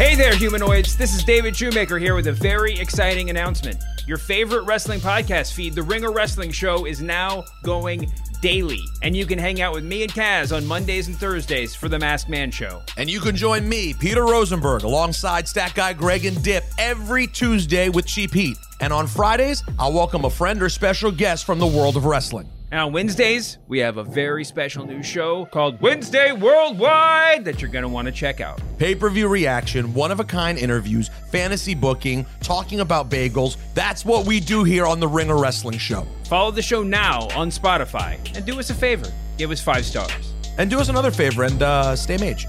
Hey there, humanoids. This is David Shoemaker here with a very exciting announcement. Your favorite wrestling podcast feed, The Ringer Wrestling Show, is now going daily. And you can hang out with me and Kaz on Mondays and Thursdays for The Masked Man Show. And you can join me, Peter Rosenberg, alongside Stat Guy Greg and Dip every Tuesday with Cheap Heat. And on Fridays, I'll welcome a friend or special guest from the world of wrestling. And on Wednesdays, we have a very special new show called Wednesday Worldwide that you're going to want to check out. Pay-per-view reaction, one-of-a-kind interviews, fantasy booking, talking about bagels. That's what we do here on The Ringer Wrestling Show. Follow the show now on Spotify. And do us a favor. Give us 5 stars. And do us another favor and stay mage.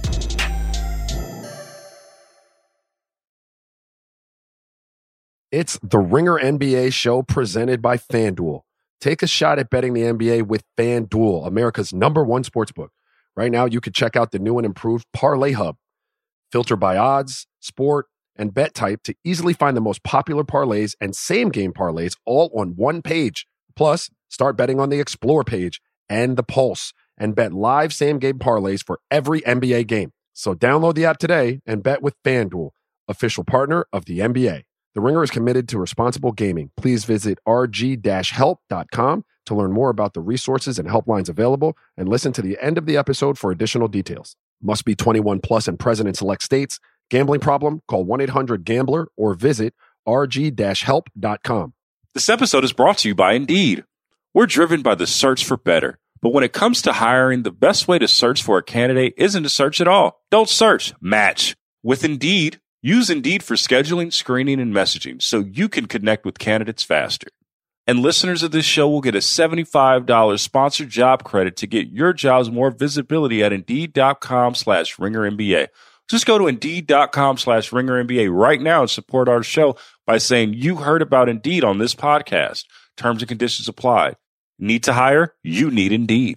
It's the Ringer NBA show presented by FanDuel. Take a shot at betting the NBA with FanDuel, America's #1 sportsbook. Right now, you can check out the new and improved Parlay Hub. Filter by odds, sport, and bet type to easily find the most popular parlays and same-game parlays all on one page. Plus, start betting on the Explore page and the Pulse and bet live same-game parlays for every NBA game. So download the app today and bet with FanDuel, official partner of the NBA. The Ringer is committed to responsible gaming. Please visit rg-help.com to learn more about the resources and helplines available and listen to the end of the episode for additional details. Must be 21 plus and present in select states. Gambling problem? Call 1-800-GAMBLER or visit rg-help.com. This episode is brought to you by Indeed. We're driven by the search for better. But when it comes to hiring, the best way to search for a candidate isn't to search at all. Don't search, match. With Indeed, use Indeed for scheduling, screening, and messaging so you can connect with candidates faster. And listeners of this show will get a $75 sponsored job credit to get your jobs more visibility at Indeed.com/RingerNBA. Just go to Indeed.com/RingerNBA right now and support our show by saying you heard about Indeed on this podcast. Terms and conditions apply. Need to hire? You need Indeed.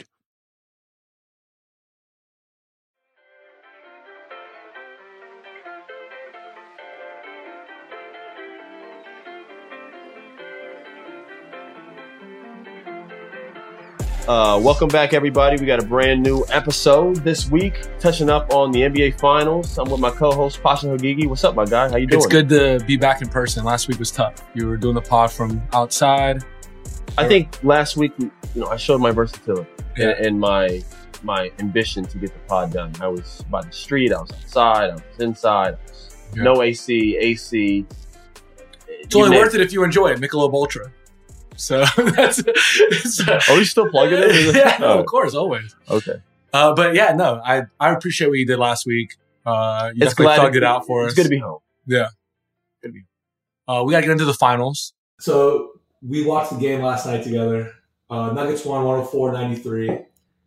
Welcome back, everybody. We got a brand new episode this week, touching up on the NBA Finals. I'm with my co-host, Pasha Hagigi. What's up, my guy? How you doing? It's good to be back in person. Last week was tough. You were doing the pod from outside. I think last week, I showed my versatility and my ambition to get the pod done. I was by the street. I was outside. I was inside. No AC. It's only worth it if you enjoy it. Michelob Ultra. So that's. Are we still plugging it? Yeah, of course, always. Okay. But yeah, no, I appreciate what you did last week. You definitely thugged it out for us. It's good to be home. Yeah. Good to be home. We got to get into the finals. So we watched the game last night together. Nuggets won 104-93.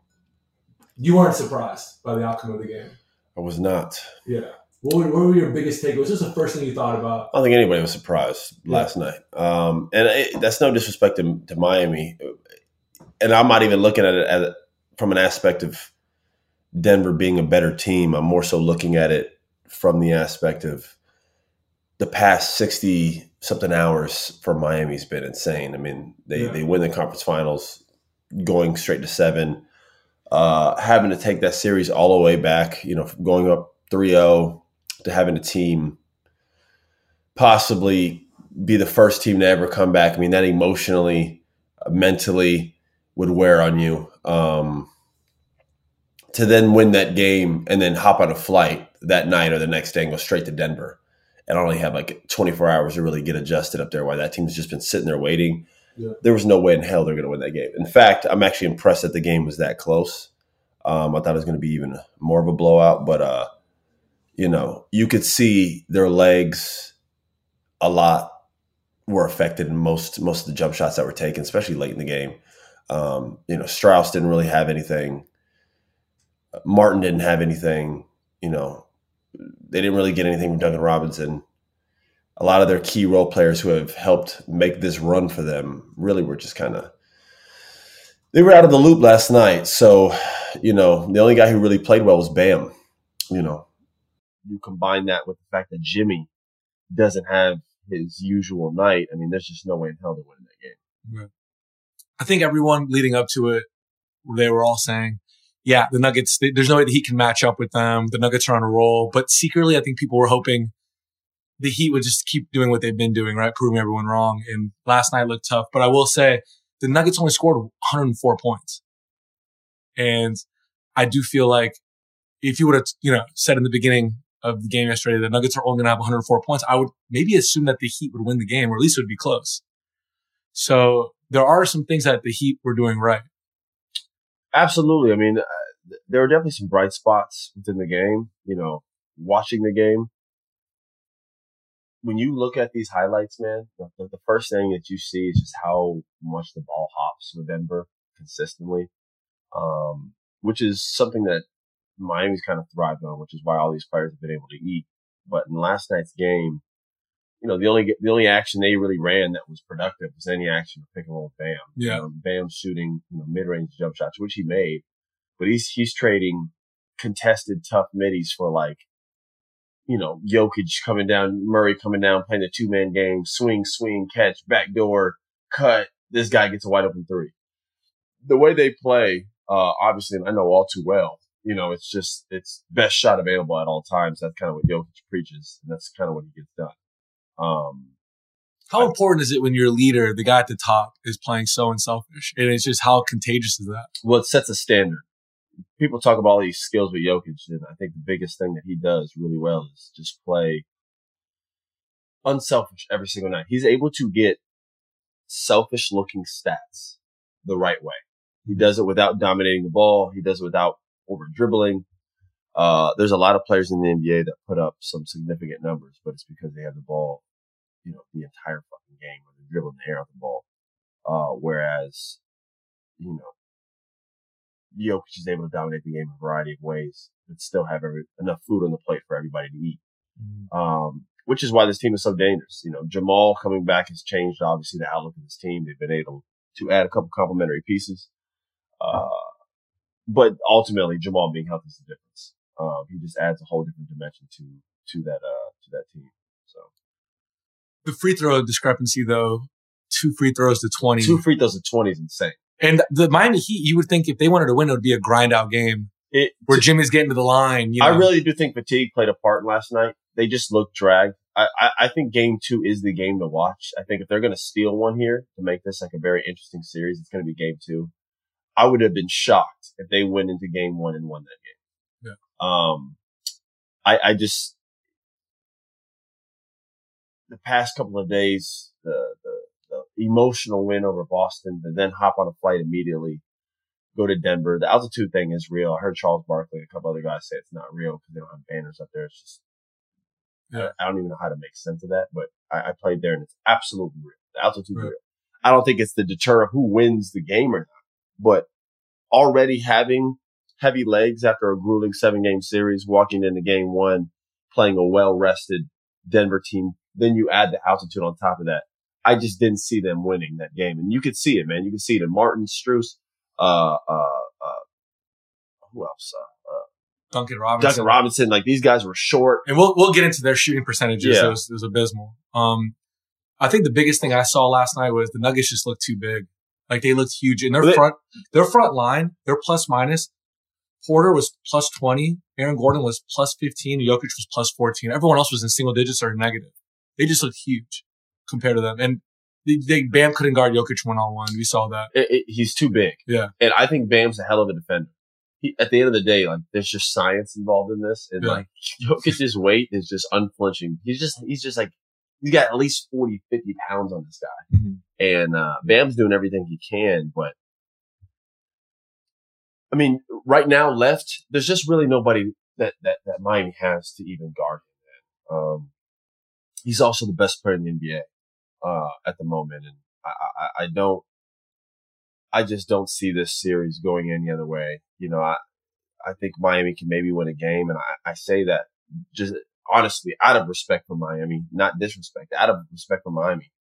You weren't surprised by the outcome of the game. I was not. Yeah. What were your biggest takeaways? This is the first thing you thought about? I don't think anybody was surprised last night. That's no disrespect to Miami. And I'm not even looking at it from an aspect of Denver being a better team. I'm more so looking at it from the aspect of the past 60-something hours for Miami's been insane. I mean, they win the conference finals, going straight to 7, having to take that series all the way back, going up 3-0 to having a team possibly be the first team to ever come back. I mean, that emotionally, mentally would wear on you. To then win that game and then hop on a flight that night or the next day and go straight to Denver and only have like 24 hours to really get adjusted up there while that team's just been sitting there waiting. Yeah. There was no way in hell they're going to win that game. In fact, I'm actually impressed that the game was that close. I thought it was going to be even more of a blowout, but you could see their legs a lot were affected in most of the jump shots that were taken, especially late in the game. Strauss didn't really have anything. Martin didn't have anything. They didn't really get anything from Duncan Robinson. A lot of their key role players who have helped make this run for them really were just they were out of the loop last night. So, the only guy who really played well was Bam, You combine that with the fact that Jimmy doesn't have his usual night. I mean, there's just no way in hell they're winning that game. I think everyone leading up to it, they were all saying, yeah, the Nuggets, there's no way the Heat can match up with them. The Nuggets are on a roll. But secretly, I think people were hoping the Heat would just keep doing what they've been doing, right? Proving everyone wrong. And last night looked tough. But I will say the Nuggets only scored 104 points. And I do feel like if you would have, said in the beginning of the game yesterday, the Nuggets are only going to have 104 points, I would maybe assume that the Heat would win the game, or at least it would be close. So there are some things that the Heat were doing right. Absolutely. I mean, there are definitely some bright spots within the game. Watching the game, when you look at these highlights, man, the first thing that you see is just how much the ball hops with Denver consistently, which is something that Miami's kind of thrived on, which is why all these players have been able to eat. But in last night's game, the only action they really ran that was productive was any action of pick and roll with Bam. Yeah. Bam shooting mid-range jump shots, which he made, but he's trading contested tough middies for Jokic coming down, Murray coming down, playing the 2-man game, swing, catch, backdoor, cut. This guy gets a wide open three. The way they play, obviously, and I know all too well, it's best shot available at all times. That's kind of what Jokic preaches, and that's kind of what he gets done. How important is it when your leader, the guy at the top, is playing so unselfish? And it's just how contagious is that? Well, it sets a standard. People talk about all these skills with Jokic, and I think the biggest thing that he does really well is just play unselfish every single night. He's able to get selfish-looking stats the right way. He does it without dominating the ball. He does it without over-dribbling. There's a lot of players in the NBA that put up some significant numbers, but it's because they have the ball, the entire fucking game, or they're dribbling the air out the ball. Whereas, Jokic is able to dominate the game in a variety of ways, but still have enough food on the plate for everybody to eat. Which is why this team is so dangerous. Jamal coming back has changed, obviously, the outlook of this team. They've been able to add a couple complementary pieces. But ultimately, Jamal being healthy is the difference. He just adds a whole different dimension to that team. So the free throw discrepancy, though, 2 free throws to 20. 2 free throws to 20 is insane. And the Miami Heat, you would think if they wanted to win, it would be a grind out game where Jimmy's getting to the line. I really do think fatigue played a part last night. They just looked dragged. I think game 2 is the game to watch. I think if they're going to steal one here to make this like a very interesting series, it's going to be game 2. I would have been shocked if they went into game 1 and won that game. Yeah. I just, the past couple of days, the emotional win over Boston, to then hop on a flight immediately, go to Denver. The altitude thing is real. I heard Charles Barkley and a couple other guys say it's not real because they don't have banners up there. It's just, I don't even know how to make sense of that, but I played there and it's absolutely real. The altitude is real. I don't think it's the deter of who wins the game or not, but already having heavy legs after a grueling 7-game series, walking into game 1, playing a well-rested Denver team, then you add the altitude on top of that. I just didn't see them winning that game. And you could see it, man. You could see it in Martin, Strus, who else? Duncan Robinson. Like, these guys were short. And we'll get into their shooting percentages. Yeah. It was abysmal. I think the biggest thing I saw last night was the Nuggets just looked too big. Like, they looked huge. And their front line, their plus minus, Porter was plus 20, Aaron Gordon was plus 15, Jokic was plus 14. Everyone else was in single digits or negative. They just looked huge compared to them. And Bam couldn't guard Jokic one-on-one. We saw that. He's too big. Yeah. And I think Bam's a hell of a defender. At the end of the day, like, there's just science involved in this. And like, Jokic's weight is just unflinching. He's just like, he's got at least 40, 50 pounds on this guy. Mm-hmm. And Bam's doing everything he can, but I mean, right now left, there's just really nobody that Miami has to even guard him. He's also the best player in the NBA at the moment, and I just don't see this series going any other way. I think Miami can maybe win a game, and I say that just honestly out of respect for Miami, not disrespect, out of respect for Miami.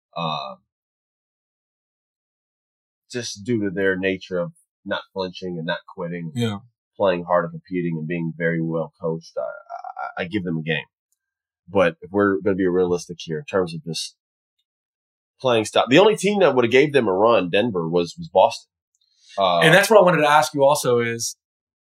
Just due to their nature of not flinching and not quitting, playing hard and competing and being very well coached, I give them a game. But if we're going to be realistic here in terms of just playing style, the only team that would have gave them a run, Denver, was Boston. And that's what I wanted to ask you also is,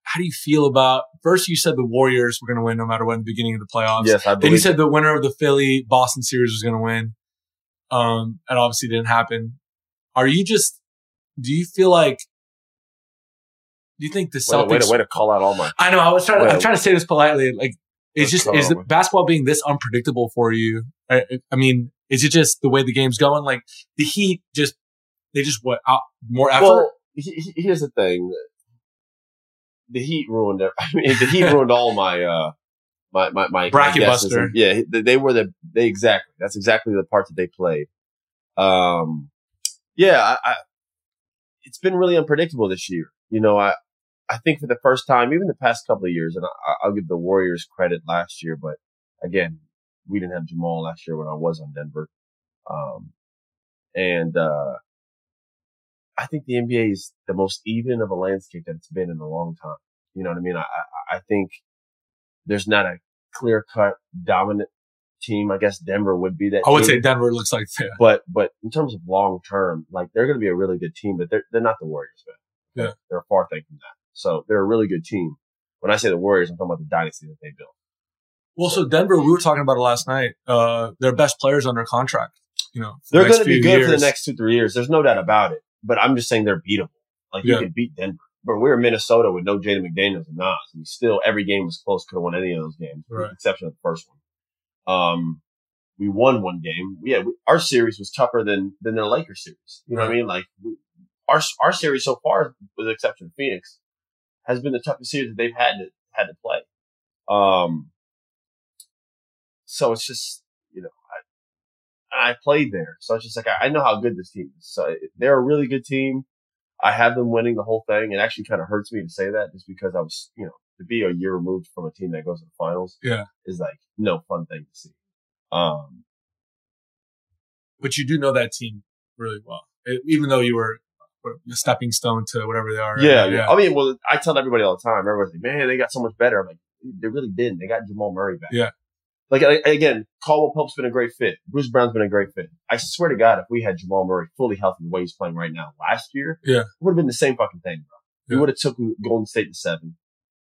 how do you feel about, first you said the Warriors were going to win no matter what in the beginning of the playoffs. Yes, I believe. Then you said the winner of the Philly-Boston series was going to win. That obviously didn't happen. Do you feel like, do you think the Celtics... Way to call out all my... I know, I'm trying to say this politely. Like, is the basketball being this unpredictable for you? I mean, is it just the way the game's going? Like, the Heat more effort? Well, here's the thing. The Heat ruined it. I mean, the Heat ruined all my my bracket guesses. buster. Yeah, they were exactly. That's exactly the part that they played. Yeah, it's been really unpredictable this year. You know, I think for the first time, even the past couple of years, and I'll give the Warriors credit last year, but again, we didn't have Jamal last year when I was on Denver. I think the NBA is the most even of a landscape that it's been in a long time. You know what I mean? I think there's not a clear-cut dominant team. I guess Denver would be that I would team. say Denver looks like that. But in terms of long-term, like, they're going to be a really good team, but they're not the Warriors, man. Yeah. They're a far thing from that. So they're a really good team. When I say the Warriors, I'm talking about the dynasty that they built. Well, so Denver, we were talking about it last night. Their best players under contract. You know, they're going to be good for the next 2-3 years. There's no doubt about it. But I'm just saying they're beatable. Like, you could beat Denver. But we were in Minnesota with no Jaden McDaniels and Nas. And we still, every game was close. Could have won any of those games, with the exception of the first one. We won one game. Our series was tougher than their Lakers series. You know what I mean? Like, our series so far, with the exception of Phoenix, has been the toughest series that they've had to play. So it's just, you know, I played there. So it's just like, I know how good this team is. So they're a really good team. I have them winning the whole thing. It actually kind of hurts me to say that, just because I was, you know, to be a year removed from a team that goes to the finals is like no fun thing to see. But you do know that team really well, even though you were a stepping stone to whatever they are. Yeah. I mean, well, I tell everybody all the time, everybody's like, man, they got so much better. I'm like, they really didn't. They got Jamal Murray back. Yeah. Like, again, Caldwell Pope's been a great fit. Bruce Brown's been a great fit. I swear to God, if we had Jamal Murray fully healthy the way he's playing right now last year, it would have been the same fucking thing, bro. We would have took Golden State to 7.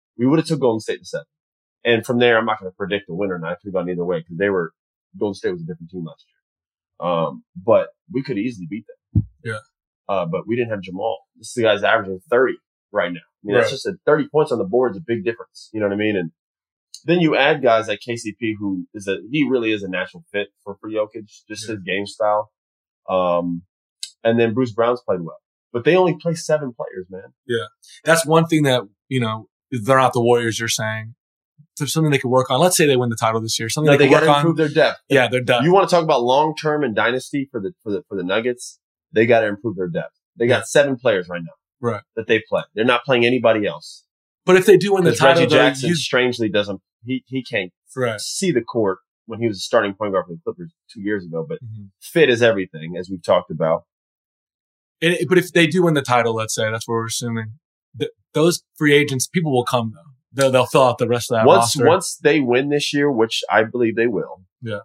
And from there, I'm not going to predict a winner, and I could have gone either way, because Golden State was a different team last year. But we could easily beat them. Yeah. But we didn't have Jamal. This guy's averaging 30 right now. I mean, that's just 30 points on the board is a big difference. You know what I mean? And then you add guys like KCP, who he really is a natural fit for Jokic, just his game style. And then Bruce Brown's played well, but they only play 7 players, man. Yeah. That's one thing that, you know, they're not the Warriors, you're saying. There's something they could work on. Let's say they win the title this year. Something they got to work improve their depth. Yeah, their depth. You want to talk about long-term and dynasty for the Nuggets? They got to improve their depth. They got 7 players right now. That they play. They're not playing anybody else. But if they do win the title, Reggie Jackson strangely doesn't. He can't Right. see the court when he was a starting point guard for the Clippers 2 years ago. But fit is everything, as we've talked about. But if they do win the title, let's say, that's what we're assuming, those free agents, people will come though. They'll fill out the rest of that roster. Once they win this year, which I believe they will. Yeah.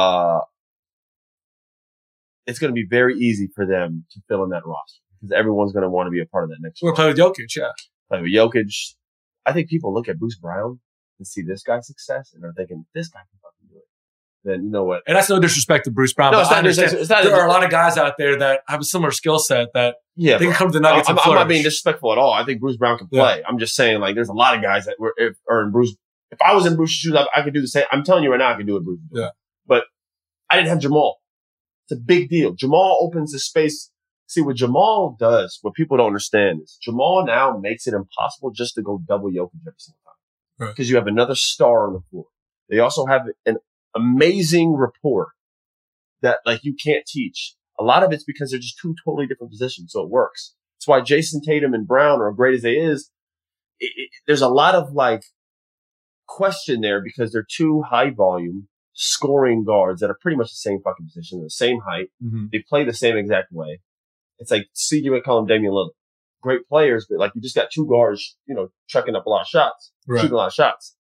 It's going to be very easy for them to fill in that roster because everyone's going to want to be a part of that next. We're going to play with Jokic, yeah. Play with Jokic. I think people look at Bruce Brown and see this guy's success and are thinking, this guy can fucking do it. Then you know what? And that's no disrespect to Bruce Brown. No, but I understand there are a lot of guys out there that have a similar skill set that they can come to the Nuggets and flourish. I'm not being disrespectful at all. I think Bruce Brown can play. I'm just saying, like, there's a lot of guys that are in Bruce. If I was in Bruce's shoes, I could do the same. I'm telling you right now, I could do what Bruce did. Yeah. But I didn't have Jamal. It's a big deal. Jamal opens the space. See, what Jamal does, what people don't understand is Jamal now makes it impossible just to go double Jokic every single time. Because you have another star on the floor. They also have an amazing rapport that, like, you can't teach. A lot of it's because they're just two totally different positions, so it works. That's why Jason Tatum and Brown are great as they is. There's a lot of, like, question there because they're two high volume scoring guards that are pretty much the same fucking position, the same height. Mm-hmm. They play the same exact way. It's like CJ McCollum, Damian Lillard. Great players, but like you just got two guards, chucking up a lot of shots, shooting a lot of shots.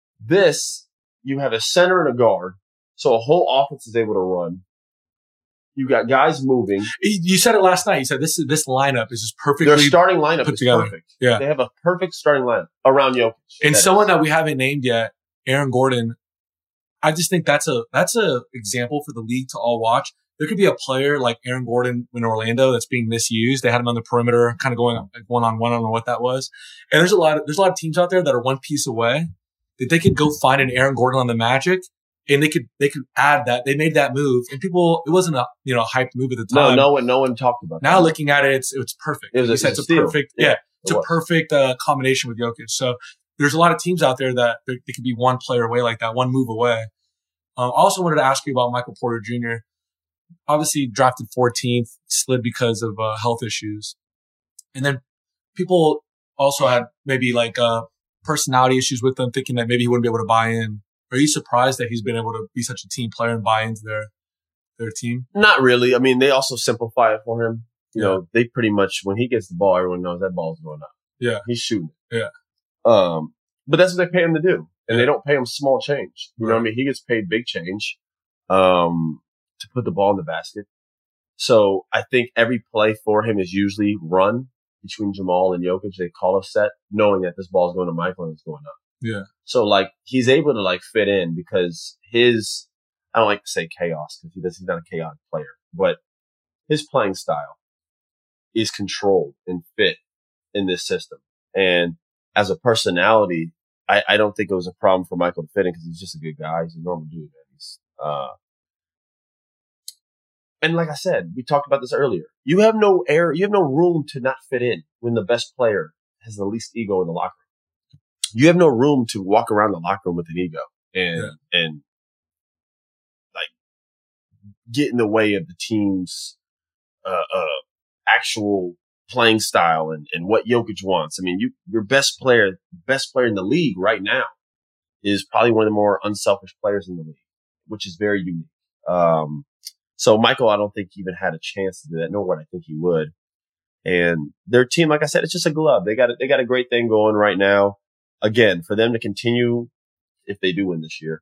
This, you have a center and a guard, so a whole offense is able to run. You got guys moving. You said it last night. You said this lineup is just perfectly. Their starting lineup put is together. perfect. Yeah. They have a perfect starting lineup around Jokic. And someone that we haven't named yet, Aaron Gordon. I just think that's a example for the league to all watch. There could be a player like Aaron Gordon in Orlando that's being misused. They had him on the perimeter, kind of going like one-on-one. I don't know what that was. And there's a lot of teams out there that are one piece away that they could go find an Aaron Gordon on the Magic, and they could add that. They made that move, and people, it wasn't a hyped move at the time. No one talked about now that. Looking at it, it's perfect. It's a perfect, it's a perfect combination with Jokic. So there's a lot of teams out there that they could be one player away like that, one move away. I also wanted to ask you about Michael Porter Jr. Obviously drafted 14th, slid because of health issues. And then people also had maybe like personality issues with them, thinking that maybe he wouldn't be able to buy in. Are you surprised that he's been able to be such a team player and buy into their team? Not really. I mean, they also simplify it for him. You know, they pretty much, when he gets the ball, everyone knows that ball's going up. Yeah. He's shooting. Yeah. But that's what they pay him to do. And they don't pay him small change. You know what I mean? He gets paid big change to put the ball in the basket. So I think every play for him is usually run between Jamal and Jokic. They call a set knowing that this ball's going to Michael and it's going up. Yeah. So like he's able to like fit in because I don't like to say chaos because he's not a chaotic player, but his playing style is controlled and fit in this system. And as a personality, I don't think it was a problem for Michael to fit in because he's just a good guy. He's a normal dude, man. And like I said, we talked about this earlier. You have no room to not fit in when the best player has the least ego in the locker room. You have no room to walk around the locker room with an ego and like get in the way of the team's actual playing style and what Jokic wants. I mean, your best player in the league right now is probably one of the more unselfish players in the league, which is very unique. So Michael, I don't think even had a chance to do that, nor would I think he would. And their team, like I said, it's just a glove. They got a great thing going right now. Again, for them to continue, if they do win this year,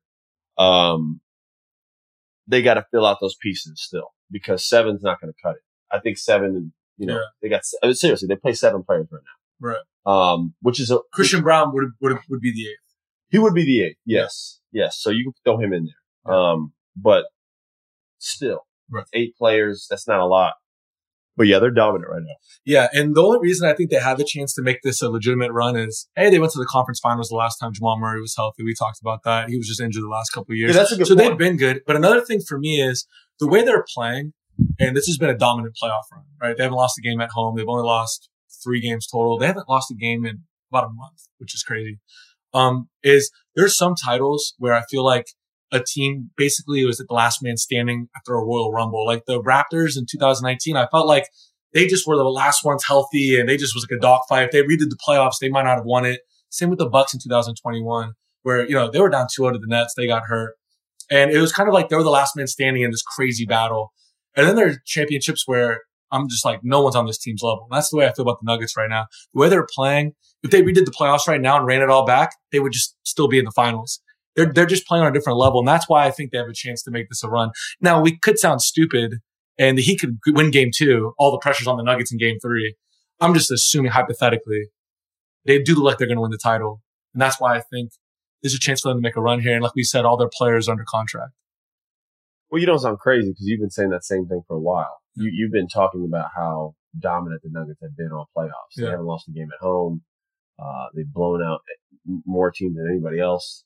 they got to fill out those pieces still because 7's not going to cut it. I think 7, they got seriously, they play 7 players right now. Right. Which is Christian Brown would be the 8th. He would be the 8th. Yes. Yes. So you can throw him in there. Yeah. But still, right. 8 players, that's not a lot. But yeah, they're dominant right now. Yeah, and the only reason I think they have a chance to make this a legitimate run is, they went to the conference finals the last time Jamal Murray was healthy. We talked about that. He was just injured the last couple of years. Yeah, that's a good point. They've been good. But another thing for me is the way they're playing, and this has been a dominant playoff run, right? They haven't lost a game at home. They've only lost 3 games total. They haven't lost a game in about a month, which is crazy. Is there's some titles where I feel like a team basically was at the last man standing after a Royal Rumble. Like the Raptors in 2019, I felt like they just were the last ones healthy and they just was like a dogfight. If they redid the playoffs, they might not have won it. Same with the Bucks in 2021, where, they were down 2-0 to the Nets. They got hurt. And it was kind of like they were the last man standing in this crazy battle. And then there are championships where I'm just like, no one's on this team's level. And that's the way I feel about the Nuggets right now. The way they're playing, if they redid the playoffs right now and ran it all back, they would just still be in the finals. They're just playing on a different level. And that's why I think they have a chance to make this a run. Now, we could sound stupid and the Heat could win game 2. All the pressure's on the Nuggets in game 3. I'm just assuming hypothetically they do look like they're going to win the title. And that's why I think there's a chance for them to make a run here. And like we said, all their players are under contract. Well, you don't sound crazy because you've been saying that same thing for a while. You've been talking about how dominant the Nuggets have been on playoffs. They haven't lost a game at home. They've blown out more teams than anybody else.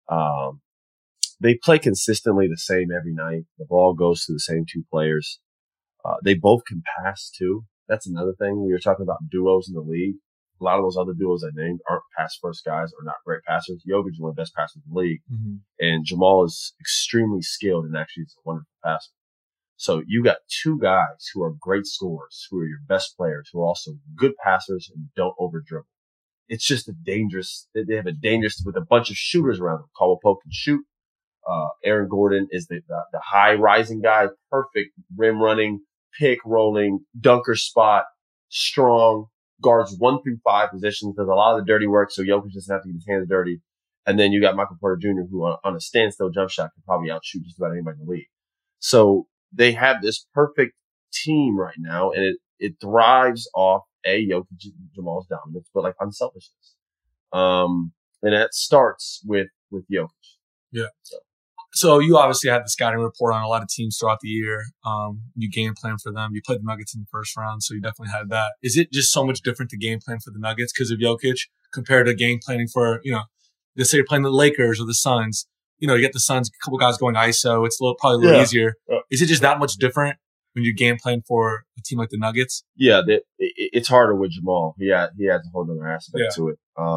They play consistently the same every night. The ball goes to the same 2 players. They both can pass too. That's another thing. We were talking about duos in the league. A lot of those other duos I named aren't pass first guys or not great passers. Jokic is one of the best passers in the league. Mm-hmm. And Jamal is extremely skilled and actually is a wonderful passer. So you got 2 guys who are great scorers, who are your best players, who are also good passers and don't over dribble. It's just they have a dangerous, with a bunch of shooters around them. Caldwell Pope can shoot. Aaron Gordon is the high rising guy, perfect rim running, pick rolling, dunker spot, strong, guards 1 through 5 positions, does a lot of the dirty work so Jokic doesn't have to get his hands dirty. And then you got Michael Porter Jr., who on a standstill jump shot can probably outshoot just about anybody in the league. So they have this perfect team right now, and it thrives off Jokic and Jamal's dominance, but like unselfishness. And that starts with Jokic. Yeah. So you obviously had the scouting report on a lot of teams throughout the year. You game plan for them. You played the Nuggets in the first round, so you definitely had that. Is it just so much different to game plan for the Nuggets because of Jokic compared to game planning for, let's say you're playing the Lakers or the Suns? You get the Suns, a couple guys going ISO. It's probably a little easier. Is it just that much different when you game plan for a team like the Nuggets? Yeah, it's harder with Jamal. He has a whole other aspect to it.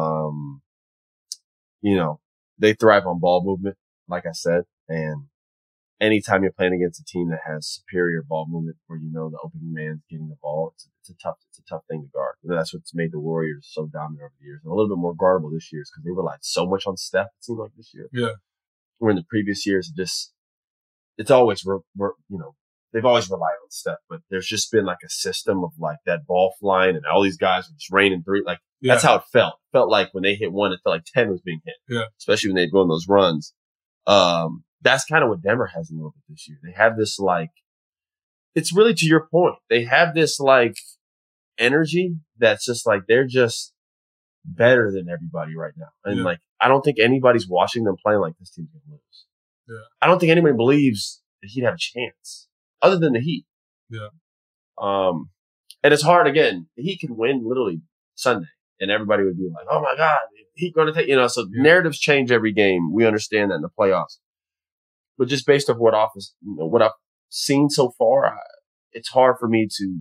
They thrive on ball movement, like I said, and anytime you're playing against a team that has superior ball movement, where the opening man's getting the ball, it's a tough thing to guard. That's what's made the Warriors so dominant over the years, and a little bit more guardable this year, because they relied so much on Steph. It seemed like this year, where in the previous years, it's always they've always relied on Steph, but there's just been like a system of like that ball flying and all these guys are just raining three. Like that's how it felt. It felt like when they hit one, it felt like 10 was being hit. Yeah. Especially when they'd go on those runs. That's kind of what Denver has a little bit this year. They have this like, it's really to your point. They have this like energy that's just like, they're just better than everybody right now. And like, I don't think anybody's watching them playing like this team's going to lose. Yeah. I don't think anybody believes that he'd have a chance. Other than the Heat. Yeah. And it's hard again. The Heat can win literally Sunday and everybody would be like, oh my God, Heat going to take, so narratives change every game. We understand that in the playoffs. But just based off what I've seen so far, it's hard for me to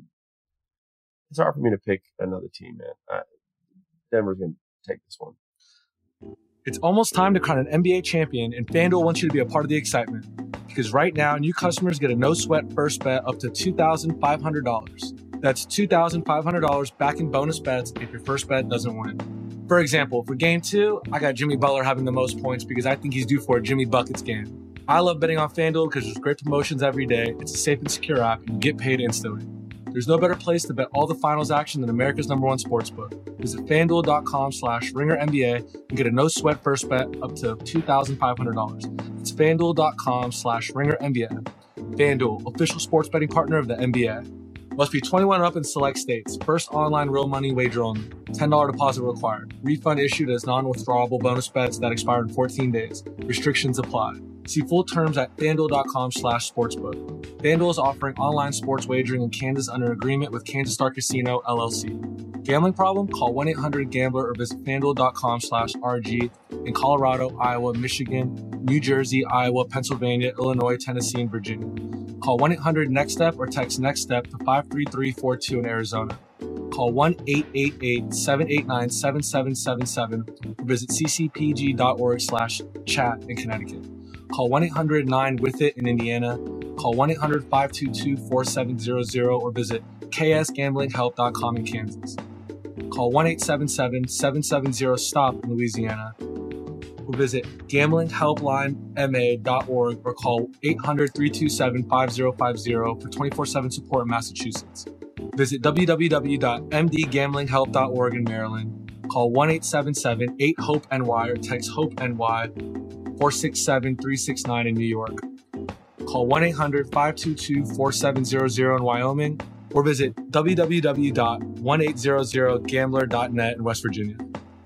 pick another team, man. Denver's going to take this one. It's almost time to crown an NBA champion, and FanDuel wants you to be a part of the excitement. Because right now, new customers get a no-sweat first bet up to $2,500. That's $2,500 back in bonus bets if your first bet doesn't win. For example, for Game 2, I got Jimmy Butler having the most points because I think he's due for a Jimmy Buckets game. I love betting on FanDuel because there's great promotions every day, it's a safe and secure app, and you get paid instantly. There's no better place to bet all the finals action than America's #1 sportsbook. Visit FanDuel.com/RingerNBA and get a no-sweat first bet up to $2,500. It's FanDuel.com/RingerNBA. FanDuel, official sports betting partner of the NBA. Must be 21 and up in select states. First online real money wager only. $10 deposit required. Refund issued as non-withdrawable bonus bets that expire in 14 days. Restrictions apply. See full terms at FanDuel.com/sportsbook. FanDuel is offering online sports wagering in Kansas under agreement with Kansas Star Casino, LLC. Gambling problem? Call 1-800-GAMBLER or visit FanDuel.com/RG in Colorado, Iowa, Michigan, New Jersey, Iowa, Pennsylvania, Illinois, Tennessee, and Virginia. Call 1-800-NEXT-STEP or text NEXT-STEP to 53342 in Arizona. Call 1-888-789-7777 or visit ccpg.org/chat in Connecticut. Call 1-800-9-WITH-IT in Indiana. Call 1-800-522-4700 or visit ksgamblinghelp.com in Kansas. Call 1-877-770-STOP in Louisiana. Or visit gamblinghelplinema.org or call 800-327-5050 for 24/7 support in Massachusetts. Visit www.mdgamblinghelp.org in Maryland. Call 1-877-8-HOPE-NY or text HOPE-NY 467-369 in New York. Call 1-800-522-4700 in Wyoming or visit www.1800gambler.net in West Virginia.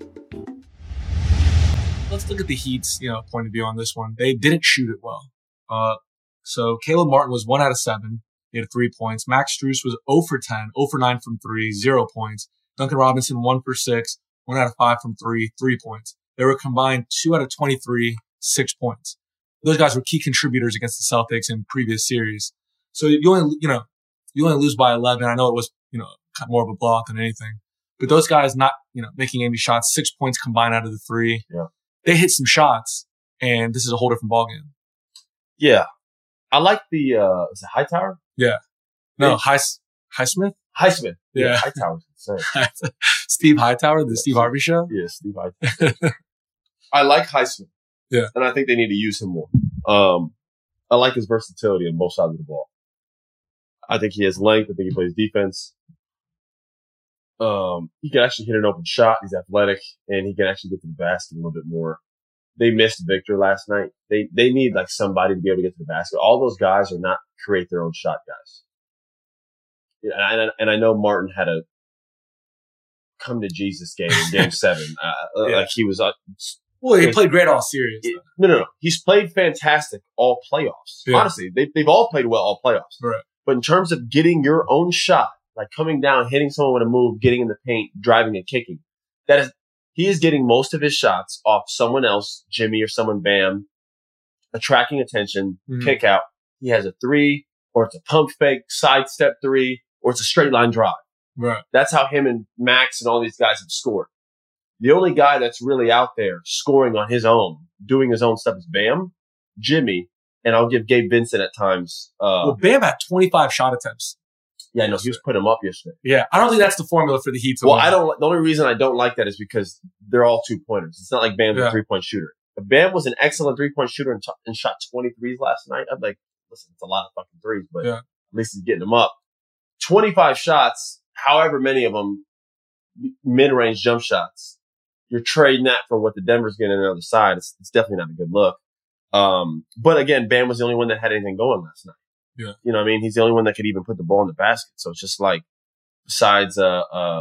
Let's look at the Heat's point of view on this one. They didn't shoot it well. So Caleb Martin was 1 out of 7. He had 3 points. Max Strus was 0 for 10, 0 for 9 from 3, 0 points. Duncan Robinson 1 for 6, 1 out of 5 from 3, 3 points. They were combined 2 out of 23, 6 points. Those guys were key contributors against the Celtics in previous series. So you only lose by 11. I know it was, more of a blowout than anything, but those guys not, making any shots, 6 points combined out of the 3. Yeah. They hit some shots and this is a whole different ballgame. Yeah. I like the, is it Hightower? Yeah. No, Highsmith? Highsmith. Yeah. Hightower's insane. Steve Hightower, the Steve Harvey show? Yeah, Steve Hightower. I like Highsmith. Yeah. And I think they need to use him more. I like his versatility on both sides of the ball. I think he has length. I think he plays defense. He can actually hit an open shot. He's athletic and he can actually get to the basket a little bit more they missed Victor last night. They need like somebody to be able to get to the basket. All those guys are not create their own shot guys. Yeah, and I know Martin had a come to Jesus game in Game 7. Like he was. Well, he played great all series. No. He's played fantastic all playoffs. Yeah. Honestly, they've all played well all playoffs. Right. But in terms of getting your own shot, like coming down, hitting someone with a move, getting in the paint, driving and kicking, he is getting most of his shots off someone else, Jimmy or someone, Bam, attracting attention, kick out. He has a 3, or it's a pump fake, sidestep 3, or it's a straight line drive. Right. That's how him and Max and all these guys have scored. The only guy that's really out there scoring on his own, doing his own stuff is Bam, Jimmy, and I'll give Gabe Vincent at times. Well, Bam had 25 shot attempts. Yeah, I know. He was putting them up yesterday. Yeah. I don't think that's the formula for the Heat. Well, the only reason I don't like that is because they're all 2-pointers. It's not like Bam's a 3-point shooter. If Bam was an excellent 3-point shooter and shot 23s last night, I'd be like, listen, it's a lot of fucking threes, but at least he's getting them up. 25 shots, however many of them, mid-range jump shots. You're trading that for what the Denver's getting on the other side. It's definitely not a good look. But again, Bam was the only one that had anything going last night. Yeah. You know what I mean? He's the only one that could even put the ball in the basket. So it's just like, besides, who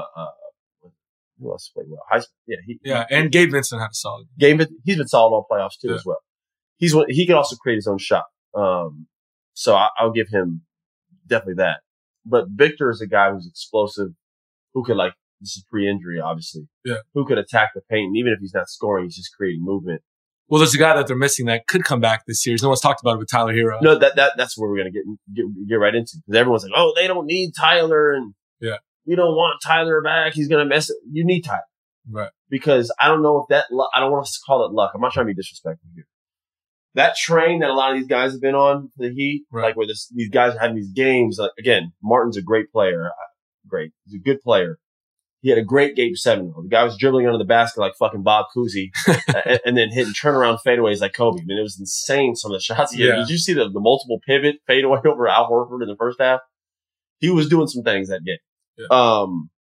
else played well? Heisman. And Gabe Vincent had a solid. He's been solid all playoffs too as well. He can also create his own shot. So I'll give him definitely that. But Victor is a guy who's explosive, who could this is pre-injury, obviously. Yeah. Who could attack the paint. And even if he's not scoring, he's just creating movement. Well, there's a guy that they're missing that could come back this series. No one's talked about it with Tyler Hero. No, that's where we're going to get right into. Because everyone's like, oh, they don't need Tyler. And we don't want Tyler back. He's going to mess it. You need Tyler. Right. Because I don't know if I don't want us to call it luck. I'm not trying to be disrespectful here. That train that a lot of these guys have been on for the Heat, like where these guys are having these games. Like, again, Martin's a great player. Great. He's a good player. He had a great Game 7. The guy was dribbling under the basket like fucking Bob Cousy and then hitting turnaround fadeaways like Kobe. I mean, it was insane, some of the shots he hit. Did you see the multiple pivot fadeaway over Al Horford in the first half? He was doing some things that game. Yeah.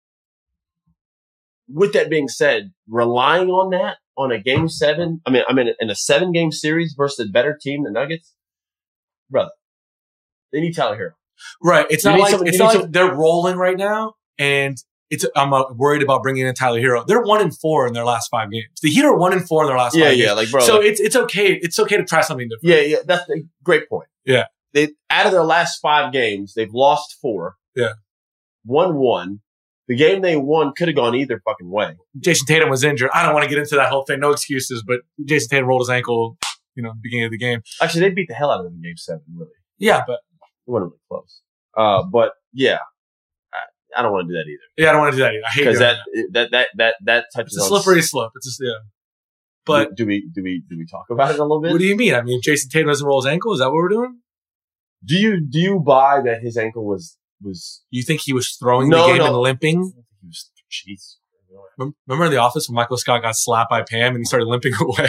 With that being said, relying on that on a Game 7, in a 7-game series versus a better team, the Nuggets, brother, they need Tyler Hero. Right. It's not like they're rolling right now, and I'm worried about bringing in Tyler Hero. They're 1-4 in their last 5 games. The Heat are 1-4 in their last 5 games. Yeah, like bro. So it's okay. It's okay to try something different. Yeah, that's a great point. Yeah. Out of their last 5 games, they've lost 4. Yeah. Won 1. The game they won could have gone either fucking way. Jason Tatum was injured. I don't want to get into that whole thing. No excuses, but Jason Tatum rolled his ankle, beginning of the game. Actually, they beat the hell out of them in Game 7, really. Yeah, but it wasn't really close. But yeah, I don't want to do that either. Yeah, I don't want to do that either. I hate that touches it's a slippery slope. It's just But do we talk about it a little bit? What do you mean? I mean, Jason Tatum doesn't roll his ankle. Is that what we're doing? Do you buy that his ankle was? You think he was throwing the game and limping? Jeez. Remember in The Office when Michael Scott got slapped by Pam and he started limping away?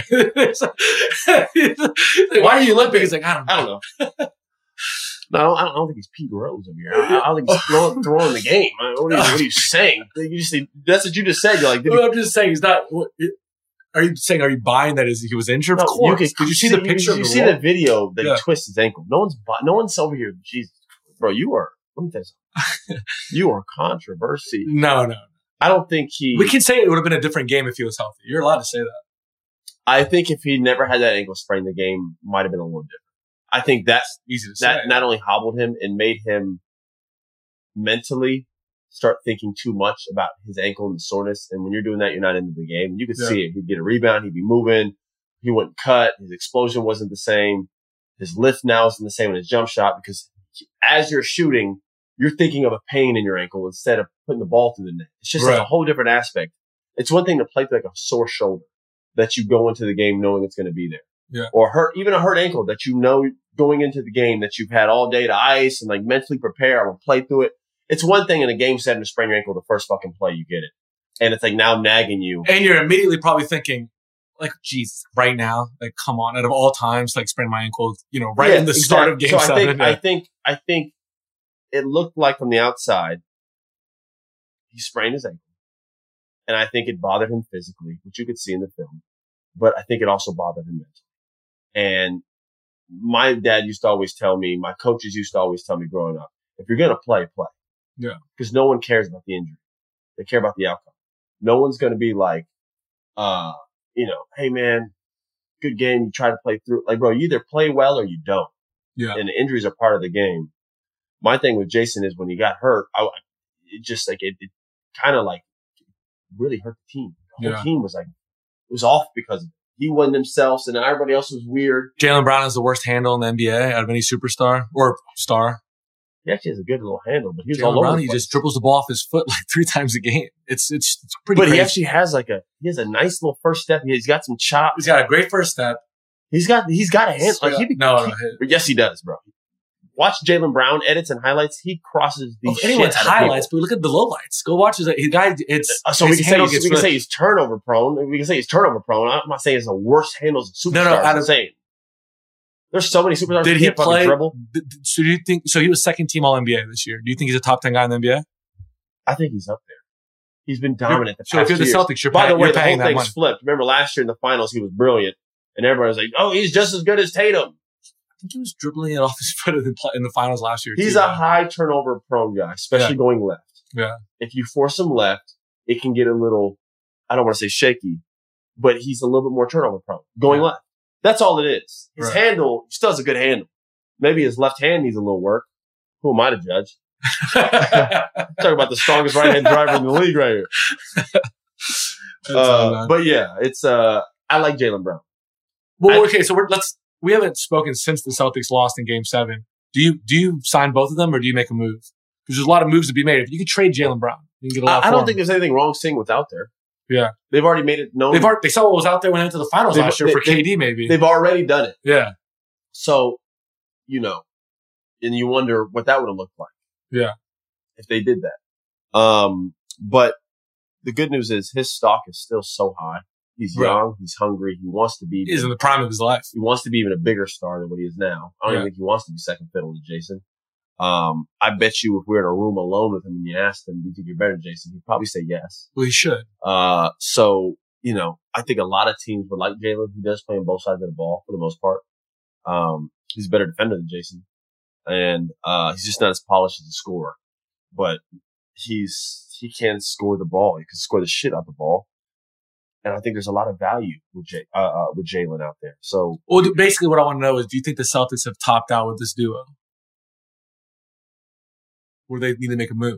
Why are you limping? He's like, I don't know. No, I don't think he's Pete Rose over here. I don't think he's throwing the game. What are you saying? That's what you just said. You're like, I'm just saying he's not. Are you buying that he was injured? Of course. Did you see the picture? You see the video that he twists his ankle. No one's over here. Jesus, bro, you are. Let me tell you something. You are controversy. No. I don't think We can say it would have been a different game if he was healthy. You're allowed to say that. I think if he never had that ankle sprain, the game might have been a little different. I think that's easy to say. That not only hobbled him and made him mentally start thinking too much about his ankle and the soreness. And when you're doing that, you're not into the game. You could see it. He'd get a rebound. He'd be moving. He wouldn't cut. His explosion wasn't the same. His lift now isn't the same with his jump shot because as you're shooting, you're thinking of a pain in your ankle instead of putting the ball through the net. It's just like a whole different aspect. It's one thing to play like a sore shoulder that you go into the game knowing it's going to be there. Yeah. Or even a hurt ankle that you know going into the game that you've had all day to ice and like mentally prepare. I'm going to play through it. It's one thing in a Game 7 to sprain your ankle the first fucking play you get it. And it's like now nagging you. And you're immediately probably thinking, like, geez, right now, like, come on, out of all times, like, sprain my ankle, in the start of Game 7. I think it looked like from the outside, he sprained his ankle. And I think it bothered him physically, which you could see in the film. but I think it also bothered him mentally. And my dad used to always tell me, my coaches used to always tell me growing up, if you're going to play, play. Yeah. Because no one cares about the injury. They care about the outcome. No one's going to be like, hey man, good game. You try to play through. Like, bro, you either play well or you don't. Yeah. And the injuries are part of the game. My thing with Jason is when he got hurt, it kind of like really hurt the team. The whole team was like, it was off because he wasn't himself and everybody else was weird. Jaylen Brown has the worst handle in the NBA out of any superstar or star. He actually has a good little handle, but he was Jaylen all over Brown, the he place. just dribbles the ball off his foot like 3 times a game. It's pretty But crazy. he actually has he has a nice little first step. He's got some chop. He's got a great first step. He's got a hand. Like yes, he does, bro. Watch Jaylen Brown edits and highlights. He crosses these anyone's shit out of highlights, but look at the lowlights. Go watch his guy. It's so we can say he's turnover prone. We can say he's turnover prone. I'm not saying it's the worst handles of superstars. No, I'm saying there's so many superstars. Did he play? Dribble. So do you think? So he was second team All NBA this year. Do you think he's a top 10 guy in the NBA? I think he's up there. He's been dominant the past So if you're the years. Celtics, By the way, the paying whole that thing's money. flipped. Remember last year in the finals, he was brilliant, and everybody was like, "Oh, he's just as good as Tatum." I think he was dribbling it off his foot in the finals last year. He's a high turnover prone guy, especially going left. Yeah. If you force him left, it can get a little, I don't want to say shaky, but he's a little bit more turnover prone going left. That's all it is. His handle, he still has a good handle. Maybe his left hand needs a little work. Who am I to judge? Talking about the strongest right-hand driver in the league right here. But yeah, it's, I like Jaylen Brown. Well, okay, so we haven't spoken since the Celtics lost in Game 7. Do you sign both of them or do you make a move? Because there's a lot of moves to be made. If you could trade Jaylen Brown, you can get a lot. I don't think there's anything wrong seeing what's out there. Yeah, they've already made it known. They saw what was out there when they went to the finals last year for KD. Maybe they've already done it. Yeah. So, and you wonder what that would have looked like. Yeah, if they did that. But the good news is his stock is still so high. He's young. He's hungry. He wants to be. He's in the prime of his life. He wants to be even a bigger star than what he is now. I don't even think he wants to be second fiddle to Jason. I bet you if we were in a room alone with him and you asked him, do you think you're better than Jason? He'd probably say yes. Well, he should. So, I think a lot of teams would like Jaylen. He does play on both sides of the ball for the most part. He's a better defender than Jason. And, he's just not as polished as a scorer, but he can score the ball. He can score the shit out the ball. And I think there's a lot of value with Jaylen out there. So, well, basically what I want to know is, do you think the Celtics have topped out with this duo? Or they need to make a move?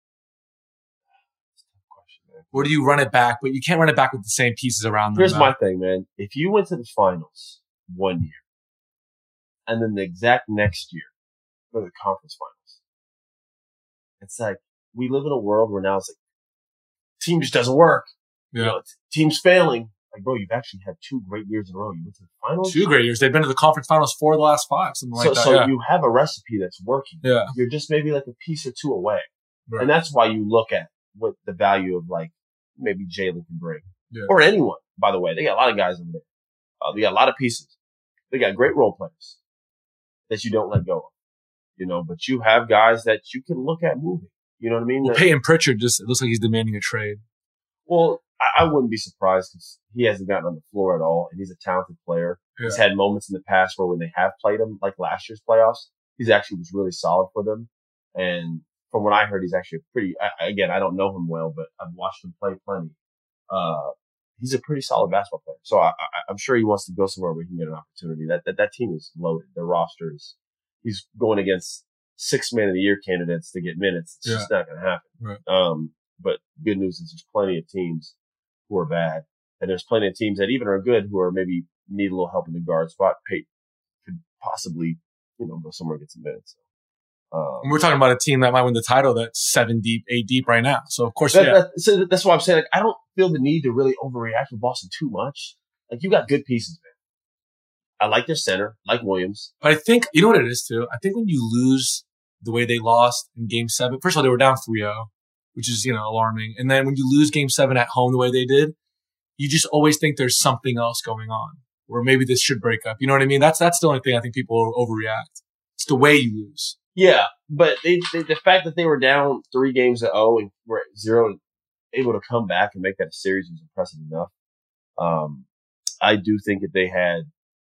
That's a tough question, man. Or do you run it back, but you can't run it back with the same pieces around them? Here's my thing, man. If you went to the finals one year and then the exact next year go to the conference finals, it's like we live in a world where now it's like team just doesn't work. Yeah. Team's failing. Like, bro, you've actually had 2 great years in a row. You went to the finals. 2 great years. They've been to the conference finals 4 of the last 5, something like that. So you have a recipe that's working. Yeah. You're just maybe like a piece or 2 away. Right. And that's why you look at what the value of like maybe Jaylen can bring. Yeah. Or anyone, by the way. They got a lot of guys over there. They got a lot of pieces. They got great role players that you don't let go of. But you have guys that you can look at moving. You know what I mean? Well, Peyton Pritchard it looks like he's demanding a trade. Well, I wouldn't be surprised because he hasn't gotten on the floor at all, and he's a talented player. Yeah. He's had moments in the past where when they have played him, like last year's playoffs, he's actually was really solid for them. And from what I heard, he's actually again, I don't know him well, but I've watched him play plenty. He's a pretty solid basketball player. So I'm sure he wants to go somewhere where he can get an opportunity. That team is loaded. Their roster he's going against 6 Man of the Year candidates to get minutes. It's just not going to happen. Right. But good news is there's plenty of teams who are bad, and there's plenty of teams that even are good who are maybe need a little help in the guard spot. Peyton could possibly, go somewhere and get some minutes. And we're talking about a team that might win the title that's 7 deep, 8 deep right now. So of course, so that's why I'm saying, like, I don't feel the need to really overreact with Boston too much. Like, you got good pieces, man. I like their center, like Williams. But I think, you know what it is too? I think when you lose the way they lost in Game 7, first of all, they were down 3-0. Which is, alarming. And then when you lose Game 7 at home the way they did, you just always think there's something else going on. Or maybe this should break up. You know what I mean? That's the only thing I think people overreact. It's the way you lose. Yeah, but the fact that they were down 3 games at 0 and were at 0 and able to come back and make that a series was impressive enough. I do think if they had,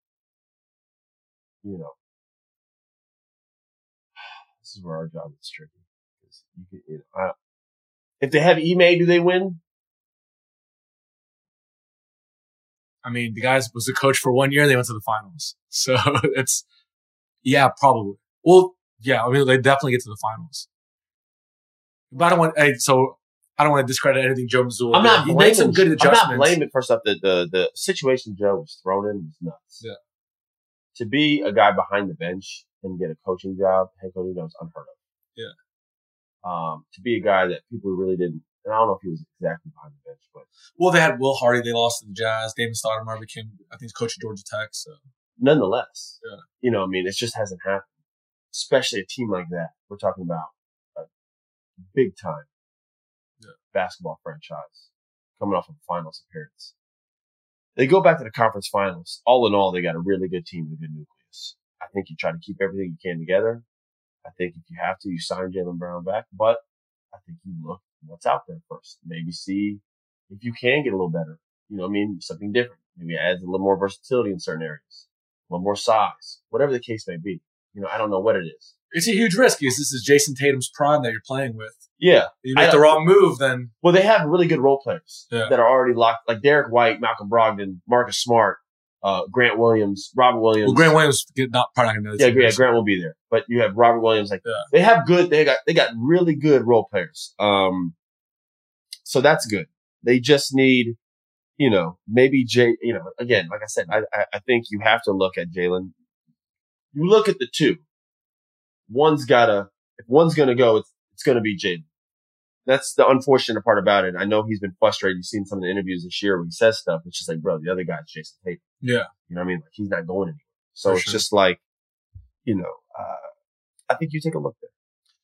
this is where our job is tricky. If they have Ime, do they win? I mean, the guy was the coach for 1 year. They went to the finals. So probably. Well, yeah, I mean, they definitely get to the finals. But I don't want to discredit anything Joe Mazzulla. I'm not He blaming. made some good adjustments. I'm not blaming. First up, the situation Joe was thrown in was nuts. Yeah. To be a guy behind the bench and get a coaching job, head coaching job, is unheard of. Yeah. To be a guy that people really didn't, and I don't know if he was exactly behind the bench, but. Well, they had Will Hardy. They lost to the Jazz. Damon Stoudemire became, I think, he's coach at Georgia Tech. So. Nonetheless. Yeah. I mean, it just hasn't happened. Especially a team like that. We're talking about a big time basketball franchise coming off of a finals appearance. They go back to the conference finals. All in all, they got a really good team with a good nucleus. I think you try to keep everything you can together. I think if you have to, you sign Jaylen Brown back. But I think you look what's out there first. Maybe see if you can get a little better. Something different. Maybe adds a little more versatility in certain areas, a little more size, whatever the case may be. I don't know what it is. It's a huge risk because this is Jason Tatum's prime that you're playing with. Yeah. You make the wrong move, then. Well, they have really good role players that are already locked, like Derek White, Malcolm Brogdon, Marcus Smart, Grant Williams, Robert Williams. Well, Grant Williams probably not going to know. Yeah, Grant will be there. But you have Robert Williams. They have good. They got really good role players. So that's good. They just need, maybe again, like I said, I think you have to look at Jaylen. You look at the two. If one's going to go, it's going to be Jaylen. That's the unfortunate part about it. I know he's been frustrated. You've seen some of the interviews this year where he says stuff. It's just like, bro, the other guy's Jason Tatum. Yeah. You know what I mean? Like, he's not going anywhere. So it's just like, I think you take a look there.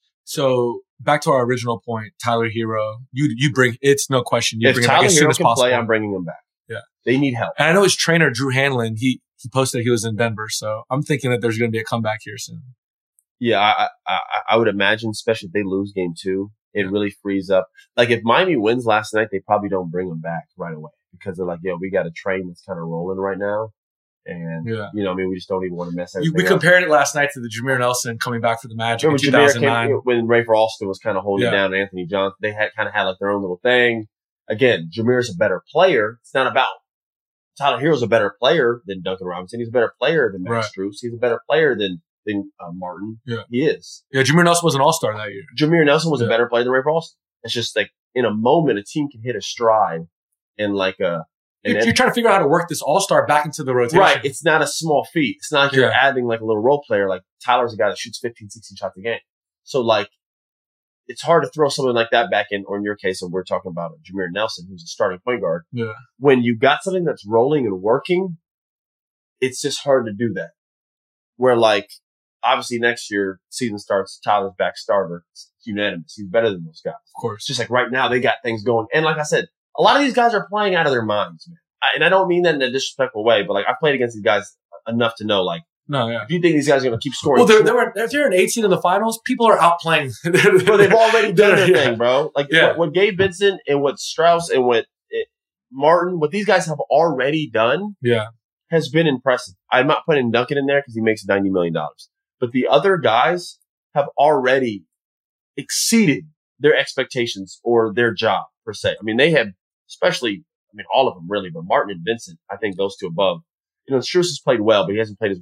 So back to our original point, Tyler Hero, you bring, it's no question. You if bring Tyler him back as soon as possible. Play, I'm bringing him back. Yeah. They need help. And I know his trainer, Drew Hanlon, he posted that he was in Denver. So I'm thinking that there's going to be a comeback here soon. Yeah, I would imagine, especially if they lose game 2, it really frees up. Like if Miami wins last night, they probably don't bring him back right away because they're like, we got a train that's kind of rolling right now. And, we just don't even want to mess everything We up. compared it last night to the Jameer Nelson coming back for the Magic in Jameer 2009. When Rafer Alston was kind of holding down Anthony Johnson, they had kind of had like their own little thing. Again, Jameer's a better player. It's not about Tyler Hero's a better player than Duncan Robinson. He's a better player than Max Strus. He's a better player than Martin. Yeah. He is. Yeah, Jameer Nelson was an all-star that year. Jameer Nelson was a better player than Rafer Alston. It's just like in a moment, a team can hit a stride and like a. You're trying to figure out how to work this all-star back into the rotation. Right. It's not a small feat. It's not like you're adding like a little role player. Like Tyler's a guy that shoots 15, 16 shots a game. So like, it's hard to throw someone like that back in, or in your case, we're talking about Jameer Nelson, who's a starting point guard. Yeah. When you got something that's rolling and working, it's just hard to do that. Where like, obviously next year, season starts, Tyler's back starter. It's unanimous. He's better than those guys. Of course. It's just like right now, they got things going. And like I said, a lot of these guys are playing out of their minds, man. And I don't mean that in a disrespectful way, but like I've played against these guys enough to know, like, if you think these guys are going to keep scoring. Well, if they're an 18 in the finals, people are outplaying. Well, they've already done their thing, bro. Like what Gabe Vincent and what Strauss and what Martin, what these guys have already done has been impressive. I'm not putting Duncan in there because he makes $90 million. But the other guys have already exceeded their expectations or their job, per se. I mean, they have, especially, all of them really, but Martin and Vincent, I think those two above. Strus has played well, but he hasn't played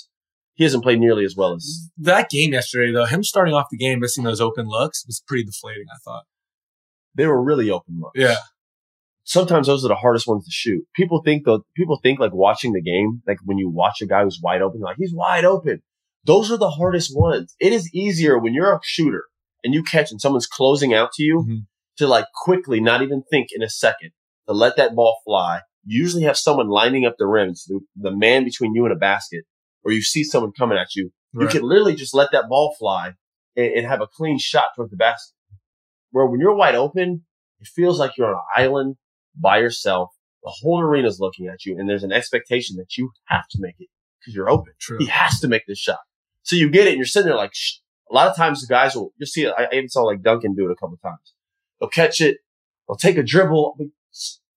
nearly as well as that game yesterday. Though him starting off the game missing those open looks was pretty deflating. I thought they were really open looks. Yeah. Sometimes those are the hardest ones to shoot. People think like watching the game, like when you watch a guy who's wide open, like he's wide open. Those are the hardest ones. It is easier when you're a shooter and you catch and someone's closing out to you to like quickly, not even think in a second, to let that ball fly. You usually have someone lining up the rim, so the man between you and a basket, or you see someone coming at you. You can literally just let that ball fly and have a clean shot towards the basket. Where when you're wide open, it feels like you're on an island by yourself. The whole arena's looking at you, and there's an expectation that you have to make it because you're open. True. He has to make this shot. So you get it, and you're sitting there like, shh. A lot of times the guys will, you'll see it. I even saw like Duncan do it a couple of times. They'll catch it. They'll take a dribble.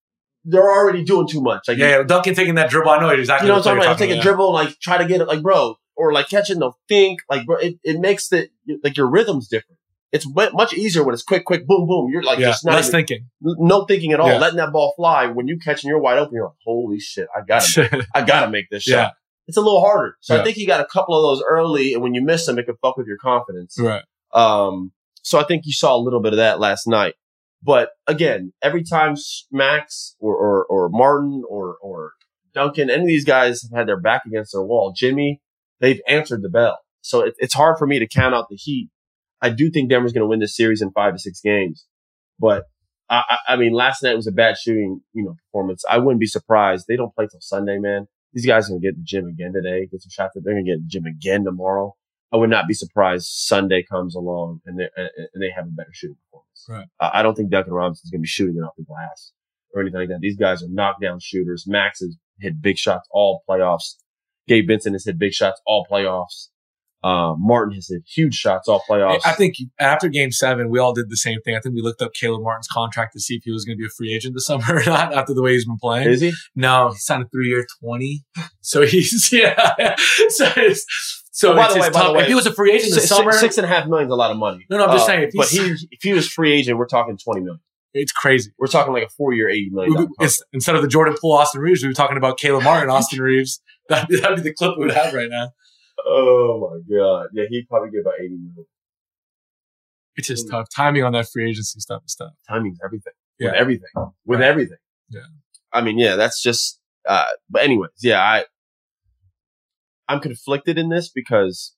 they're already doing too much. Like, yeah, Duncan taking that dribble. I know exactly. You know what I'm talking about? Take a about. dribble, like try to get it, like bro, or like catching the think, like bro. It makes like your rhythm's different. It's much easier when it's quick, boom, boom. You're like just not less even, thinking, no thinking at all. Yeah. Letting that ball fly when you catch and you're wide open. You're like, holy shit, I gotta make this shot. Yeah. It's a little harder. So Yeah. I think he got a couple of those early, and when you miss them, it can fuck with your confidence. right? So I think you saw a little bit of that last night. But again, every time Max or Martin or Duncan, any of these guys have had their back against their wall. Jimmy, they've answered the bell. So it's hard for me to count out the Heat. I do think Denver's going to win this series in 5 to 6 games. But I mean, last night was a bad shooting, performance. I wouldn't be surprised. They don't play till Sunday, man. These guys are going to get in the gym again today, get some shots. They're going to get in the gym again tomorrow. I would not be surprised Sunday comes along and they have a better shooting performance. Right. I don't think Duncan Robinson's going to be shooting it off the glass or anything like that. These guys are knockdown shooters. Max has hit big shots all playoffs. Gabe Vincent has hit big shots all playoffs. Martin has hit huge shots all playoffs. I think after Game 7, we all did the same thing. I think we looked up Caleb Martin's contract to see if he was going to be a free agent this summer or not after the way he's been playing. Is he? No, he signed a 3-year, 20. So he's So by it's the way, tough. If he was a free agent this summer, $6.5 million is a lot of money. No, I'm just saying. But if he was free agent, we're talking $20 million. It's crazy. We're talking like a 4-year, $80 million. Instead of the Jordan Poole, Austin Reeves, we were talking about Caleb Martin, Austin Reeves. That'd be the clip we would have right now. Oh my God! Yeah, he'd probably get about $80 million. It's just tough. Timing on that free agency stuff is tough. Timing's everything. Yeah. With everything. Yeah. I mean, yeah, that's just. But anyways, yeah, I'm conflicted in this because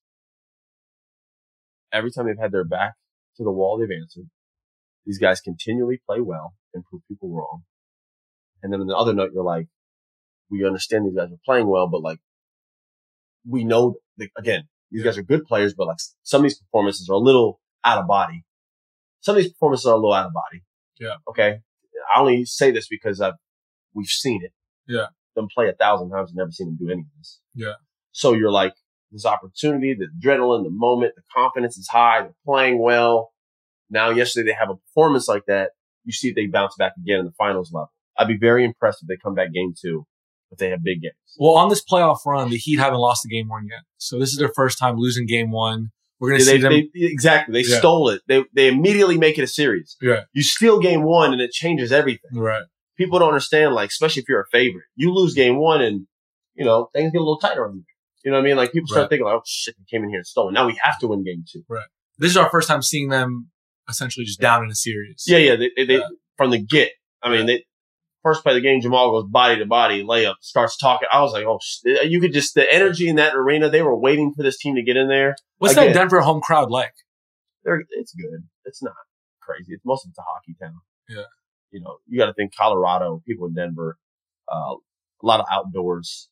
every time they've had their back to the wall, they've answered. These guys continually play well and prove people wrong. And then on the other note, you're like, we understand these guys are playing well, but like, we know, again, these guys are good players, but like some of these performances are a little out of body. Some of these performances are a little out of body. Yeah. Okay. I only say this because we've seen it. Yeah. Them play 1,000 times and never seen them do any of this. Yeah. So you're like, this opportunity, the adrenaline, the moment, the confidence is high. They're playing well. Now, yesterday they have a performance like that. You see if they bounce back again in the finals level. I'd be very impressed if they come back game 2, if they have big games. Well, on this playoff run, the Heat haven't lost a game 1 yet. So this is their first time losing game 1. We're going to see them. Exactly. They stole it. They immediately make it a series. Yeah. You steal game 1 and it changes everything. Right. People don't understand, like, especially if you're a favorite. You lose game 1 and, things get a little tighter on you. You know what I mean? Like, people start thinking, like, oh, shit, they came in here and stole it. Now we have to win game 2. Right. This is our first time seeing them essentially just down in a series. Yeah. They from the get. I mean, they first play of the game, Jamal goes body to body, layup, starts talking. I was like, oh, you could just, the energy in that arena, they were waiting for this team to get in there. What's that Denver home crowd like? It's good. It's not crazy. Most of it's a hockey town. Yeah. You got to think Colorado, people in Denver, a lot of outdoors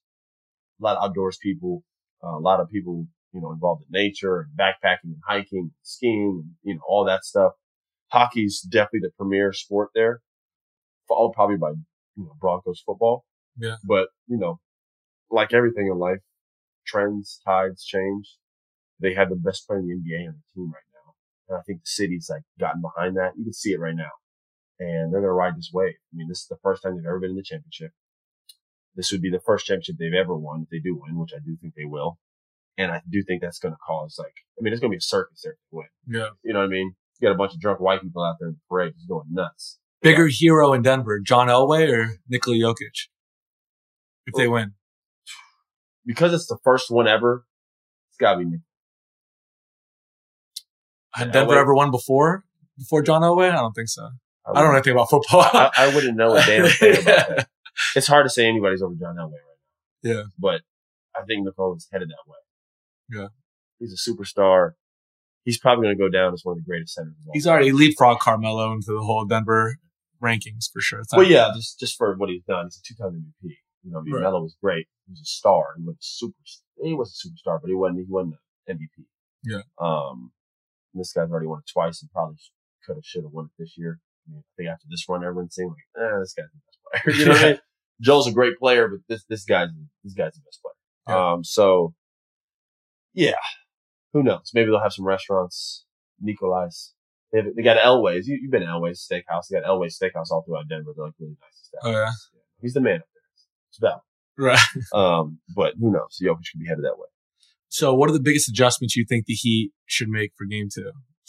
people, a lot of people, involved in nature and backpacking and hiking and skiing and, all that stuff. Hockey's definitely the premier sport there, followed probably by, Broncos football. Yeah. But, like everything in life, trends, tides change. They have the best player in the NBA on the team right now. And I think the city's like gotten behind that. You can see it right now. And they're going to ride this wave. I mean, this is the first time they've ever been in the championship. This would be the first championship they've ever won if they do win, which I do think they will. And I do think that's going to cause there's going to be a circus there to win. Yeah. You know what I mean? You got a bunch of drunk white people out there in the parade just going nuts. Bigger hero in Denver, John Elway or Nikola Jokic? If they win. Because it's the first one ever, it's got to be Nikola. Had Denver ever won before John Elway? I don't think so. I don't know anything about football. I wouldn't know a damn thing about that. It's hard to say anybody's over John Elway right now. Yeah. But I think Nicola's headed that way. Yeah. He's a superstar. He's probably going to go down as one of the greatest centers of all. He's already leapfrogged Carmelo into the whole Denver rankings for sure. Well, yeah, just for what he's done. He's a 2-time MVP. Melo was great. He was a star. He was a superstar, but he wasn't the MVP. Yeah. This guy's already won it twice and probably should have won it this year. I mean, I think after this run, everyone's saying like, this guy's the best player. You know what I mean? Joel's a great player, but this guy's the best player. Yeah. So yeah, who knows? Maybe they'll have some restaurants. Nikolai's They got Elway's. You've been to Elway's Steakhouse. They got Elway's Steakhouse all throughout Denver. They're like really nice stuff. Oh yeah. He's the man up there. It's about. Right. But who knows? Jokic could be headed that way. So what are the biggest adjustments you think the Heat should make for game 2?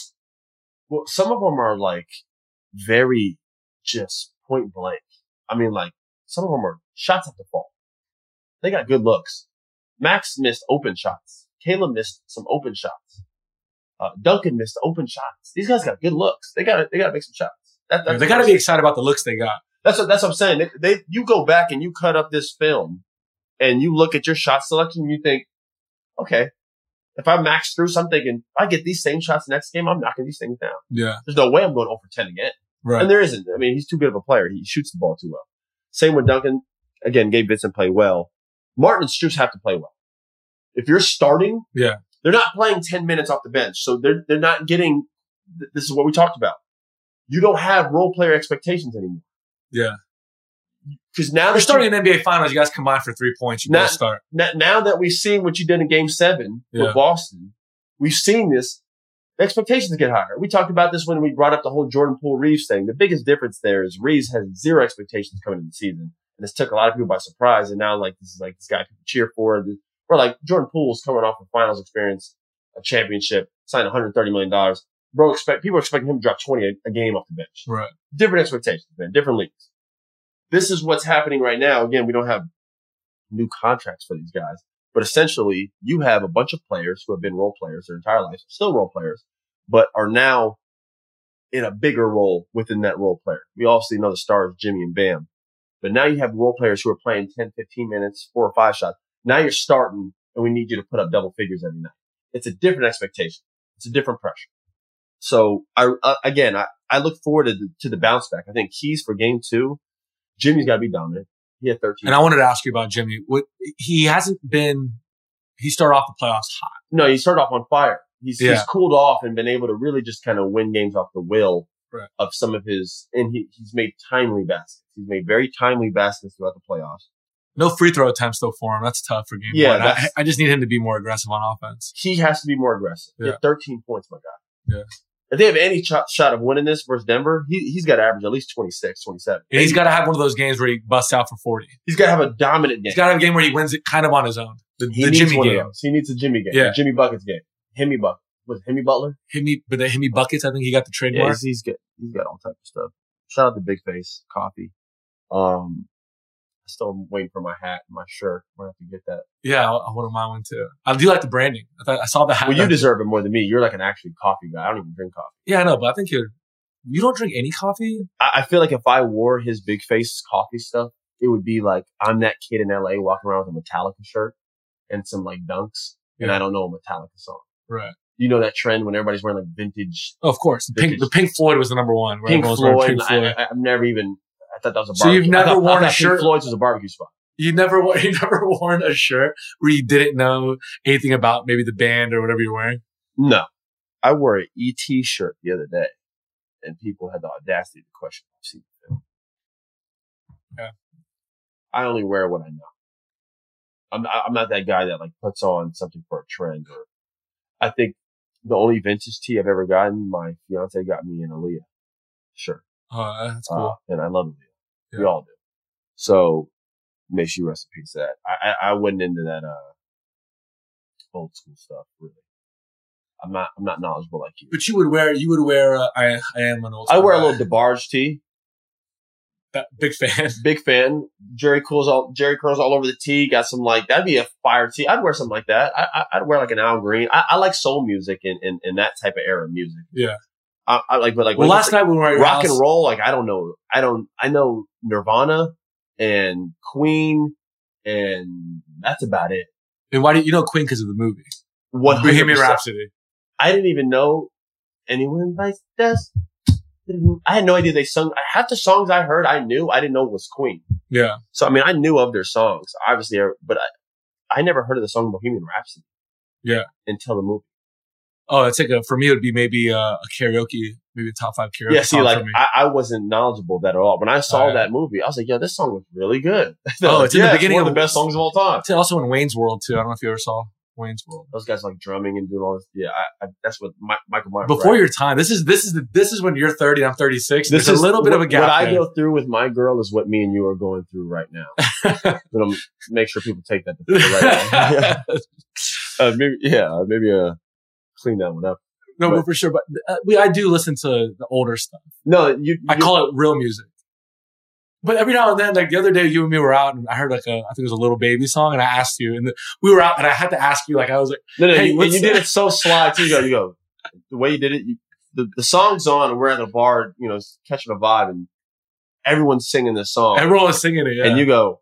Well, some of them are like very just point blank. I mean, like some of them are shots have to fall. They got good looks. Max missed open shots. Caleb missed some open shots. Duncan missed open shots. These guys got good looks. They got to make some shots. They got to be excited about the looks they got. That's what I'm saying. You go back and you cut up this film and you look at your shot selection and you think, okay, if I max through something and I get these same shots next game, I'm knocking these things down. Yeah. There's no way I'm going 0 for 10 again. Right. And there isn't. I mean, he's too good of a player. He shoots the ball too well. Same with Duncan. Again, Gabe Vincent played well. Martin and Strus have to play well. If you're starting, yeah, they're not playing 10 minutes off the bench. So they're not getting, this is what we talked about. You don't have role player expectations anymore. Yeah. Because now they're starting an NBA Finals. You guys combine for 3 points. You both start. Now that we've seen what you did in Game 7 with Boston, we've seen this. The expectations get higher. We talked about this when we brought up the whole Jordan Poole Reeves thing. The biggest difference there is Reeves has zero expectations coming into the season. And this took a lot of people by surprise. And now this is this guy people cheer for. Or like Jordan Poole's coming off a finals experience, a championship, signed $130 million. People are expecting him to drop 20 a game off the bench. Right. Different expectations, man. Different leagues. This is what's happening right now. Again, we don't have new contracts for these guys, but essentially you have a bunch of players who have been role players their entire lives, still role players, but are now in a bigger role within that role player. We obviously know the stars, Jimmy and Bam, but now you have role players who are playing 10, 15 minutes, 4 or 5 shots. Now you're starting and we need you to put up double figures every night. It's a different expectation. It's a different pressure. So I look forward to the bounce back. I think keys for game 2, Jimmy's got to be dominant. He had 13. And I wanted to ask you about Jimmy. He started off the playoffs hot. No, he started off on fire. He's cooled off and been able to really just kind of win games off the will of some of his, and he's made timely baskets. He's made very timely baskets throughout the playoffs. No free throw attempts though for him. That's tough for game 1. I just need him to be more aggressive on offense. He has to be more aggressive. He had 13 points, my guy. Yeah. If they have any shot of winning this versus Denver, he's got to average at least 26, 27. And he's got to have one of those games where he busts out for 40. He's got to have a dominant game. He's got to have a game where he wins it kind of on his own. The Jimmy game. He needs a Jimmy game. Yeah. The Jimmy Buckets game. Himmy Bucket. Was it Himmy Butler? But the Himmy Buckets, I think he got the trademark. Yeah, he's good. He's got all types of stuff. Shout out to Big Face Coffee. I still am waiting for my hat and my shirt. I'm going to have to get that. Yeah, I wouldn't mind one too. I do like the branding. I saw the hat. Well, you deserve it more than me. You're like an actual coffee guy. I don't even drink coffee. Yeah, I know, but I think you don't drink any coffee? I feel like if I wore his Big Face Coffee stuff, it would be like I'm that kid in LA walking around with a Metallica shirt and some like Dunks, and I don't know a Metallica song. Right. You know that trend when everybody's wearing like vintage. Oh, of course. The Pink Floyd was the number one. Pink Floyd. I've never even. I thought that was a barbecue. So you've never worn a shirt? Pink Floyd's was a barbecue spot. You never worn a shirt where you didn't know anything about maybe the band or whatever you're wearing? No. I wore an E.T. shirt the other day, and people had the audacity to question I've seen the film. Yeah. I only wear what I know. I'm not that guy that like puts on something for a trend. Or I think the only vintage tee I've ever gotten, my fiance got me an Aaliyah shirt. Oh, that's cool. And I love Aaliyah. Yeah. We all do. So may she rest in peace to that. I wasn't into that old school stuff really. I'm not knowledgeable like you. But you would wear I am an old school I wear guy. a little DeBarge tee. Big fan. Big fan. Jerry curls all over the tee. Got some like that'd be a fire tee. I'd wear something like that. I'd wear like an Al Green. I like soul music and that type of era of music. Yeah. I like, but like well, last night when we were at rock and roll, like I don't know. I know Nirvana and Queen, and that's about it. And why do you know Queen? Because of the movie. 100%. Bohemian Rhapsody. I didn't even know anyone like this. I had no idea they sung. Half the songs I heard, I knew. I didn't know it was Queen. Yeah. So I mean, I knew of their songs, obviously, but I never heard of the song Bohemian Rhapsody. Yeah. Until the movie. Oh, it's like for me, it would be maybe a karaoke, maybe a top 5 karaoke. Yeah, see, song like for me. I wasn't knowledgeable of that at all. When I saw that movie, I was like, "Yeah, this song was really good." Oh, it's in the beginning one of the best songs of all time. It's also in Wayne's World too. I don't know if you ever saw Wayne's World. Those guys like drumming and doing all this. Yeah, that's what Michael Myers. Before your time. This is when you're 30 and I'm 36. There's a little bit of a gap. What I go through with my girl is what me and you are going through right now. I'm gonna make sure people take that to the right way. Maybe clean that one up. No, but for sure. But I do listen to the older stuff. No, I call it real music. But every now and then, like the other day, you and me were out, and I heard I think it was a Little Baby song, and I asked you, and we were out, and I had to ask you, like I was like, hey, you did it so sly too. You go, the way you did it. The song's on, and we're at the bar, catching a vibe, and everyone's singing this song. Everyone was singing it, yeah. And you go,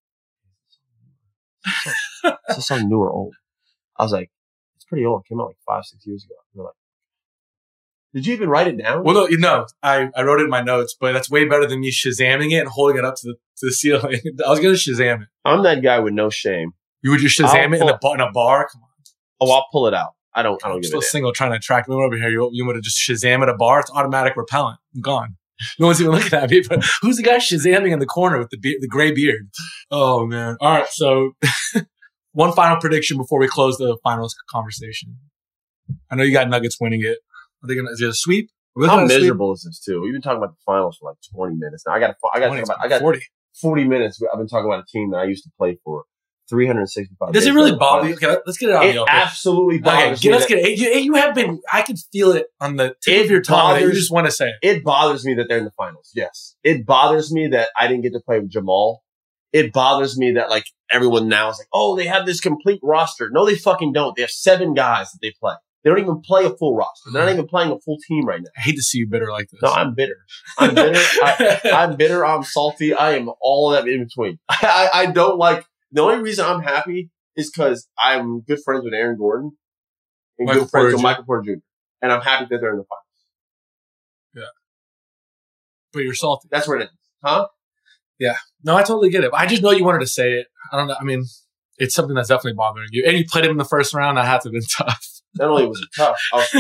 is this song new or old? I was like, it's pretty old. It came out like 5-6 years ago. You're like, did you even write it down? Well, no, I wrote it in my notes, but that's way better than me Shazamming it and holding it up to the ceiling. I was going to Shazam it. I'm that guy with no shame. You would just Shazam it in a bar? Come on. Oh, I'll pull it out. I don't give still a damn. Single trying to attract women over here. You would have just Shazam at a bar. It's automatic repellent. I'm gone. No one's even looking at me. But who's the guy Shazamming in the corner with the gray beard? Oh, man. All right. So one final prediction before we close the finals conversation. I know you got Nuggets winning it. Are they going to, is it a sweep? How miserable is this too? We've been talking about the finals for like 20 minutes now. I got 40 minutes. I've been talking about a team that I used to play for 365 days. Does it really bother you? Okay, let's get it out of the open. It absolutely bothers me. Let's get it. You have been, I can feel it on the tip of your tongue that you just want to say it. It bothers me that they're in the finals. Yes. It bothers me that I didn't get to play with Jamal. It bothers me that like everyone now is like, oh, they have this complete roster. No, they fucking don't. They have 7 guys that they play. They don't even play a full roster. They're not even playing a full team right now. I hate to see you bitter like this. No, I'm bitter. I'm bitter. I'm salty. I am all of that in between. I don't like. The only reason I'm happy is because I'm good friends with Aaron Gordon and good friends with Michael Porter Jr. And I'm happy that they're in the finals. Yeah. But you're salty. That's where it ends. Huh? Yeah. No, I totally get it. But I just know you wanted to say it. I don't know. I mean, it's something that's definitely bothering you. And you played him in the first round. That had to have been tough. Not only was it tough,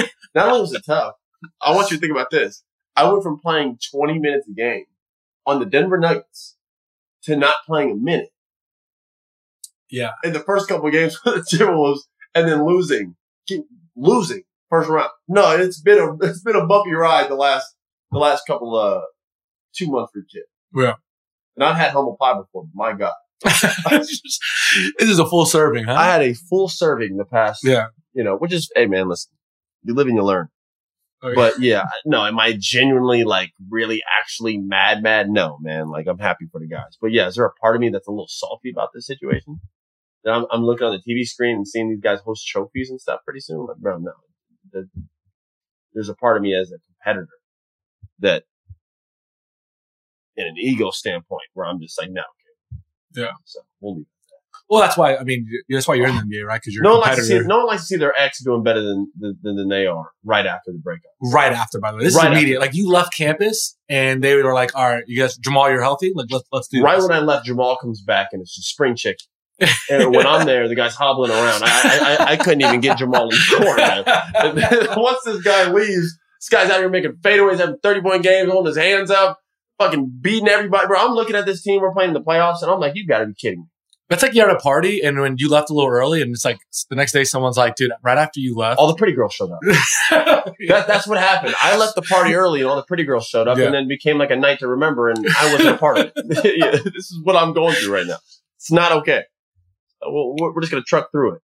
I want you to think about this. I went from playing 20 minutes a game on the Denver Nuggets to not playing a minute. Yeah. In the first couple of games for the Timberwolves, and then keep losing first round. No, it's been a bumpy ride the last couple 2 months for the kid. Yeah. And I've had humble pie before, but my God. This is a full serving, huh? I had a full serving the past. Yeah. Which is, hey man, listen, you live and you learn. Okay. But yeah, no, am I genuinely like really actually mad? No, man. Like I'm happy for the guys. But yeah, is there a part of me that's a little salty about this situation? That I'm looking on the TV screen and seeing these guys host trophies and stuff pretty soon? Like, bro, no. There's a part of me as a competitor that in an ego standpoint where I'm just like, no. Okay. Yeah. So we'll leave it. Well, that's why. I mean, that's why you're in the NBA, right? Because you're no a competitor. No one likes to see their ex doing better than they are right after the breakup. Right after, by the way, this is immediate. Like you left campus and they were like, "All right, you guys, Jamal, you're healthy. Like let's do." Right this. when I left, Jamal comes back and it's just spring chicken. And when I'm there, the guy's hobbling around. I couldn't even get Jamal in the court, man. Once this guy leaves, this guy's out here making fadeaways, having 30-point games, holding his hands up, fucking beating everybody. Bro, I'm looking at this team. We're playing in the playoffs, and I'm like, you got to be kidding me. It's like you're at a party, and when you left a little early, and it's like the next day, someone's like, "Dude, right after you left, all the pretty girls showed up." That's what happened. I left the party early, and all the pretty girls showed up, and then became like a night to remember, and I wasn't a part of it. Yeah, this is what I'm going through right now. It's not okay. We're just going to truck through it.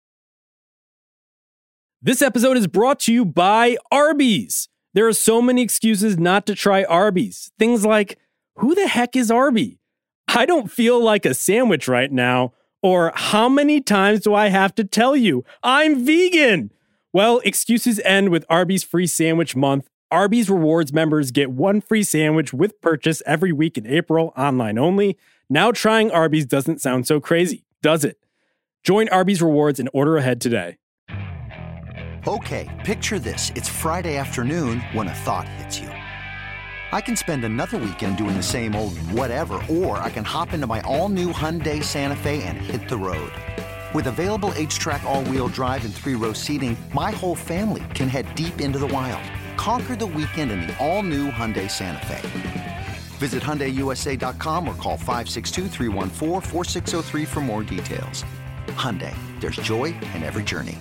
This episode is brought to you by Arby's. There are so many excuses not to try Arby's. Things like, who the heck is Arby? I don't feel like a sandwich right now. Or how many times do I have to tell you I'm vegan? Well, excuses end with Arby's Free Sandwich Month. Arby's Rewards members get 1 free sandwich with purchase every week in April, online only. Now trying Arby's doesn't sound so crazy, does it? Join Arby's Rewards and order ahead today. Okay, picture this. It's Friday afternoon when a thought hits you. I can spend another weekend doing the same old whatever, or I can hop into my all-new Hyundai Santa Fe and hit the road. With available H-Track all-wheel drive and 3-row seating, my whole family can head deep into the wild. Conquer the weekend in the all-new Hyundai Santa Fe. Visit HyundaiUSA.com or call 562-314-4603 for more details. Hyundai, there's joy in every journey.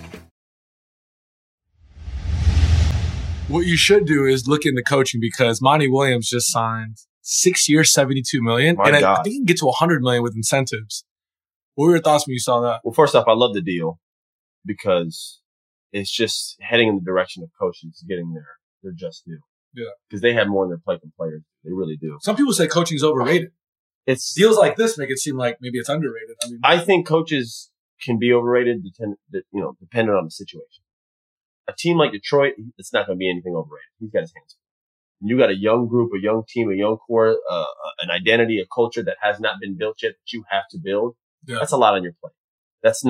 What you should do is look into coaching because Monty Williams just signed 6 years, $72 million. My and God. I think he can get to $100 million with incentives. What were your thoughts when you saw that? Well, first off, I love the deal because it's just heading in the direction of coaches getting there. They're just due. Yeah. Because they have more on their plate than players. They really do. Some people say coaching is overrated. It's Deals like this make it seem like maybe it's underrated. I mean, I think coaches can be overrated, dependent on the situation. A team like Detroit, it's not going to be anything overrated. He's got his hands full. You got a young group, a young team, a young core, an identity, a culture that has not been built yet that you have to build. Yeah. That's a lot on your plate. That's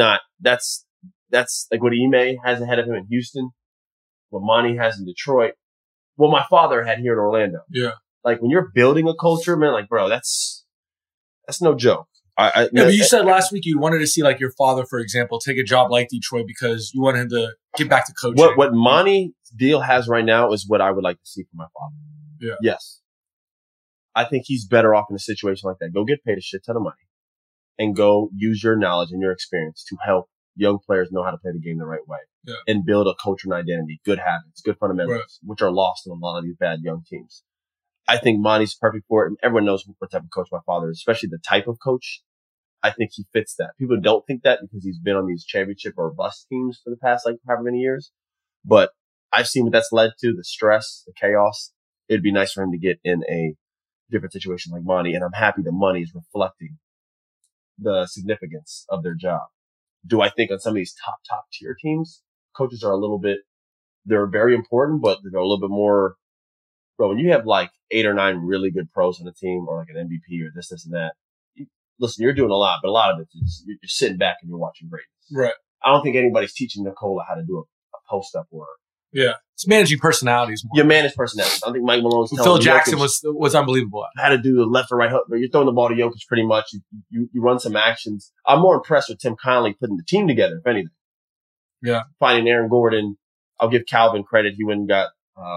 like what Ime has ahead of him in Houston, what Monty has in Detroit, what my father had here in Orlando. Yeah. Like when you're building a culture, man, like, bro, that's no joke. Yeah, but you said last week you wanted to see like your father, for example, take a job like Detroit because you wanted him to get back to coaching. What Monty's deal has right now is what I would like to see from my father. Yeah. Yes. I think he's better off in a situation like that. Go get paid a shit ton of money and go use your knowledge and your experience to help young players know how to play the game the right way and build a culture and identity, good habits, good fundamentals, which are lost in a lot of these bad young teams. I think Monty's perfect for it. Everyone knows what type of coach my father is, especially the type of coach. I think he fits that. People don't think that because he's been on these championship or bust teams for the past, like, however many years. But I've seen what that's led to, the stress, the chaos. It'd be nice for him to get in a different situation like Monty. And I'm happy the money is reflecting the significance of their job. Do I think on some of these top tier teams, coaches are they're very important, but they're a little bit more, bro, when you have like 8 or 9 really good pros on a team or like an MVP or this and that, listen, you're doing a lot, but a lot of it is you're sitting back and you're watching greatness. Right. I don't think anybody's teaching Nikola how to do a post-up or it's managing personalities more. You manage personalities. I don't think Mike Malone's telling Phil Jackson Jokic was unbelievable. how to do the left or right hook, but you're throwing the ball to Jokic pretty much. You run some actions. I'm more impressed with Tim Connelly putting the team together, if anything. Yeah. Finding Aaron Gordon. I'll give Calvin credit. He went and got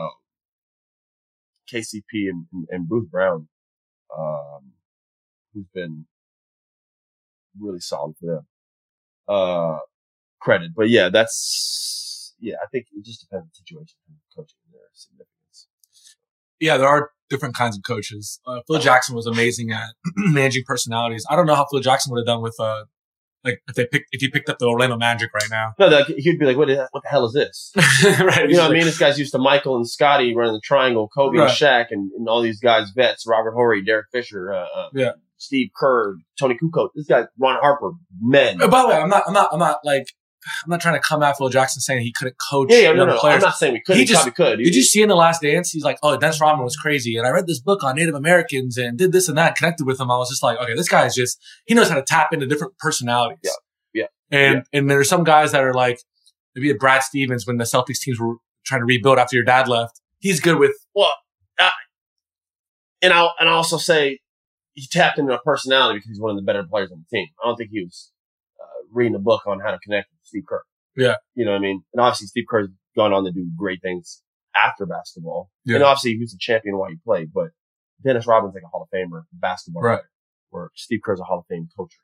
KCP and Bruce Brown, who's been really solid for them. Credit. But yeah, I think it just depends on the situation and coaching and their significance. Yeah, there are different kinds of coaches. Phil Jackson was amazing at managing personalities. I don't know how Phil Jackson would have done with if he picked up the Orlando Magic right now. No, he'd be like, what the hell is this? Right. You know what I mean? This guy's used to Michael and Scotty running the triangle, Kobe and Shaq, and all these guys, vets, Robert Horry, Derek Fisher, Steve Kerr, Tony Kukoc. This guy, Ron Harper, men. By the way, I'm not trying to come at Phil Jackson saying he couldn't coach no, players. I'm not saying we couldn't. He probably could. Did you see in The Last Dance? He's like, oh, Dennis Rodman was crazy. And I read this book on Native Americans and did this and that, connected with him. I was just like, okay, this guy is he knows how to tap into different personalities. Yeah. And there are some guys that are like, maybe Brad Stevens when the Celtics teams were trying to rebuild after your dad left. He's good with. Well, and I'll also say he tapped into a personality because he's one of the better players on the team. I don't think he was reading a book on how to connect with Steve Kerr. Yeah. You know what I mean? And obviously Steve Kerr's gone on to do great things after basketball. Yeah. And obviously he was a champion while he played, but Dennis Rodman's like a Hall of Famer basketball player, where Steve Kerr's a Hall of Fame coach.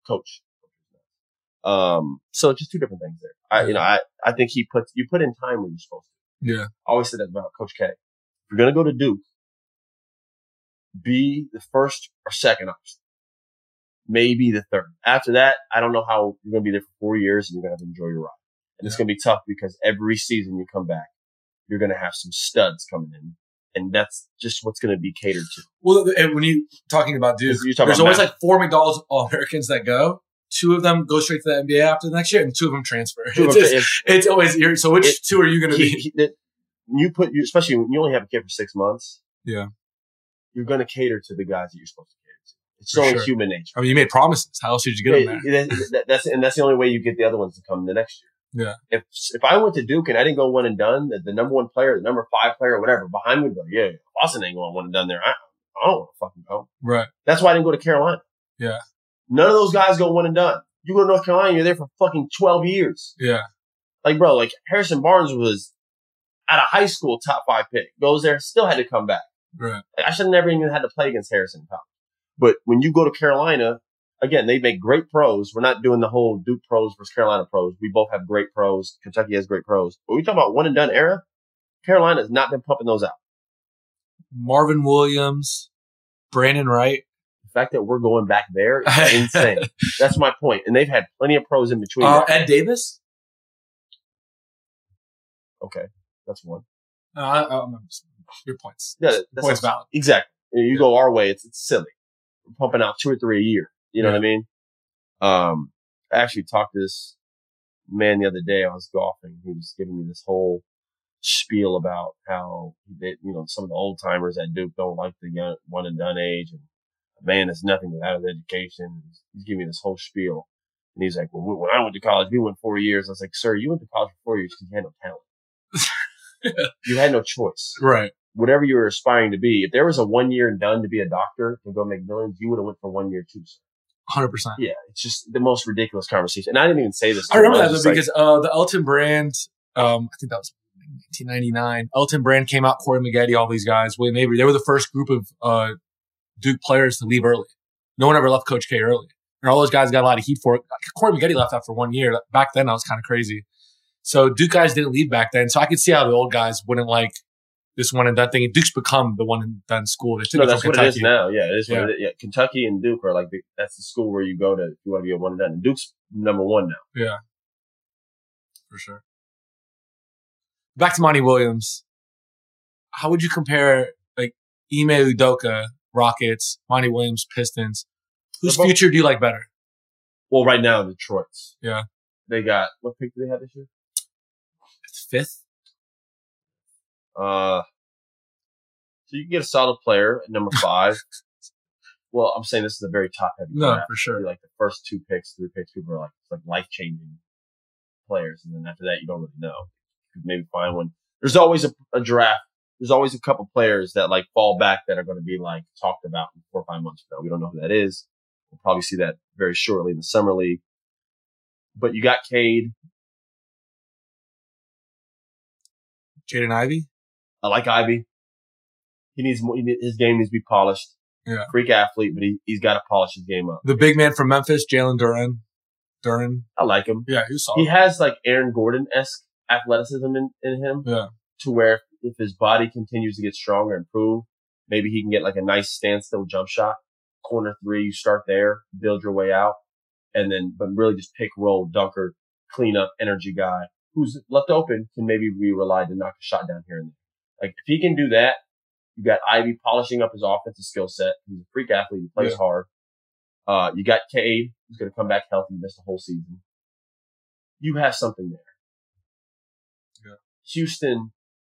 So just two different things there. I think you put in time where you're supposed to. Yeah. I always said that about Coach K. If you're going to go to Duke, be the first or second option. Maybe the third. After that, I don't know how you're going to be there for 4 years and you're going to have to enjoy your ride. And it's going to be tough because every season you come back, you're going to have some studs coming in. And that's just what's going to be catered to. Well, and when you're talking about Duke, there's always like 4 McDonald's All-Americans that go. 2 of them go straight to the NBA after the next year, and 2 of them transfer. It's always so. Which 2 are you going to be? Especially when you only have a kid for 6 months. Yeah, you're going to cater to the guys that you're supposed to cater to. It's only human nature. I mean, you made promises. How else did you get them there? That's the only way you get the other ones to come the next year. Yeah. If I went to Duke and I didn't go one and done, the number 1 player, the number 5 player, whatever, behind me would go, Boston ain't going one and done there. I don't want to fucking go. Right. That's why I didn't go to Carolina. Yeah. None of those guys go one and done. You go to North Carolina, you're there for fucking 12 years. Yeah. Like, bro, Harrison Barnes was at a high school top 5 pick. Goes there, still had to come back. Right. I should have never even had to play against Harrison in college. But when you go to Carolina, again, they make great pros. We're not doing the whole Duke pros versus Carolina pros. We both have great pros. Kentucky has great pros. But we talk about one and done era. Carolina has not been pumping those out. Marvin Williams, Brandon Wright. The fact that we're going back there is insane. That's my point. And they've had plenty of pros in between. Ed Davis? Okay. That's one. Your points. Yeah, points valid. Exactly. You go our way, it's silly. We're pumping out 2 or 3 a year. You know what I mean? I actually talked to this man the other day. I was golfing. He was giving me this whole spiel about how some of the old timers at Duke don't like the young one and done age, and a man is nothing without his education. He's giving me this whole spiel, and he's like, "Well, when I went to college, we went 4 years." I was like, "Sir, you went to college for 4 years because you had no talent. You had no choice, right? Whatever you were aspiring to be. If there was a 1 year and done to be a doctor to go make millions, you would have went for 1 year too, sir." 100%. Yeah, it's just the most ridiculous conversation. And I didn't even say this. I remember that though, because the Elton Brand, I think that was 1999. Elton Brand came out, Corey Maggette, all these guys, William Avery. They were the first group of Duke players to leave early. No one ever left Coach K early. And all those guys got a lot of heat for it. Corey Maggette left after 1 year. Back then, that was kind of crazy. So Duke guys didn't leave back then. So I could see how the old guys wouldn't like this one and done thing. And Duke's become the one and done school. That's what it is now. Yeah, it is. What it is. Yeah. Kentucky and Duke are like that's the school where you go to if you want to be a one and done. And Duke's number one now. Yeah, for sure. Back to Monty Williams. How would you compare like Ime Udoka, Rockets, Monty Williams, Pistons? Whose future do you like better? Well, right now Detroit's. Yeah, they got what pick do they have this year? It's 5th. So you can get a solid player at number 5. Well, I'm saying this is a very top heavy draft. No, for sure. Like the first 2 picks, 3 picks, people are like life changing players, and then after that, you don't really know. You could maybe find one. There's always a draft. There's always a couple players that like fall back that are going to be like talked about in 4 or 5 months from now. We don't know who that is. We'll probably see that very shortly in the summer league. But you got Cade, Jaden Ivey. I like Ivy. His game needs to be polished. Yeah. Freak athlete, but he's got to polish his game up. The big man from Memphis, Jalen Duren. I like him. Yeah, he's solid. He has like Aaron Gordon-esque athleticism in him. Yeah. To where if his body continues to get stronger and improve, maybe he can get like a nice standstill jump shot. Corner 3, you start there, build your way out, but really just pick, roll, dunker, clean up, energy guy who's left open can maybe be relied to knock a shot down here and there. Like if he can do that, you got Ivy polishing up his offensive skill set. He's a freak athlete. He plays hard. You got Cade, who's going to come back healthy, missed the whole season. You have something there. Yeah. Houston.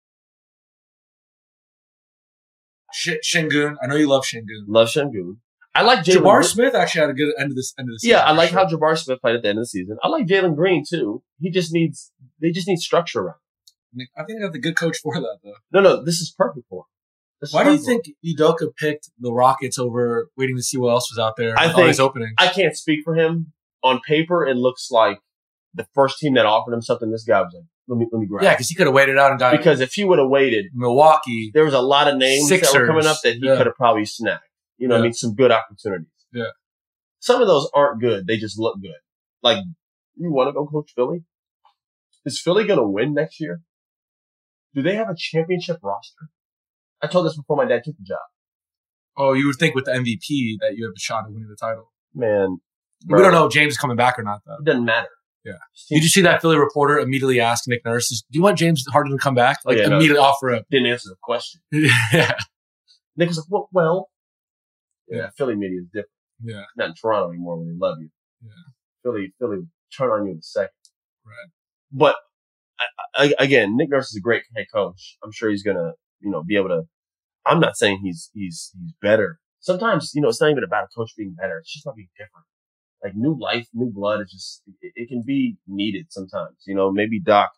Şengün. I know you love Şengün. Love Şengün. I like Jabbar Smith actually had a good end of the season. Yeah, I like how Jabbar Smith played at the end of the season. I like Jalen Green too. They just need structure around him. I think that's a good coach for that though. No, this is perfect for him. Why do you think Udoka picked the Rockets over waiting to see what else was out there? I all think these openings. I can't speak for him. On paper, it looks like the first team that offered him something. This guy was like, "Let me grab." Yeah, because he could have waited out and got. Because if he would have waited, Milwaukee, there was a lot of names Sixers, that were coming up that he could have probably snagged. You know what I mean? Some good opportunities. Yeah. Some of those aren't good. They just look good. Like, you want to go coach Philly? Is Philly going to win next year? Do they have a championship roster? I told this before my dad took the job. Oh, you would think with the MVP that you have a shot at winning the title. Man. We don't know if James is coming back or not, though. It doesn't matter. Yeah. Did you see that Philly reporter immediately ask Nick Nurse, do you want James Harden to come back? Like, immediately offer up. Didn't answer the question. Yeah. Nick was like, well. Yeah. Philly media is different. Yeah. Not in Toronto anymore when they love you. Yeah. Philly will turn on you in a second. Right. But again, Nick Nurse is a great head coach. I'm sure he's gonna, be able to. I'm not saying he's better. Sometimes, it's not even about a coach being better. It's just about being different. Like new life, new blood is just it can be needed sometimes. Maybe Doc,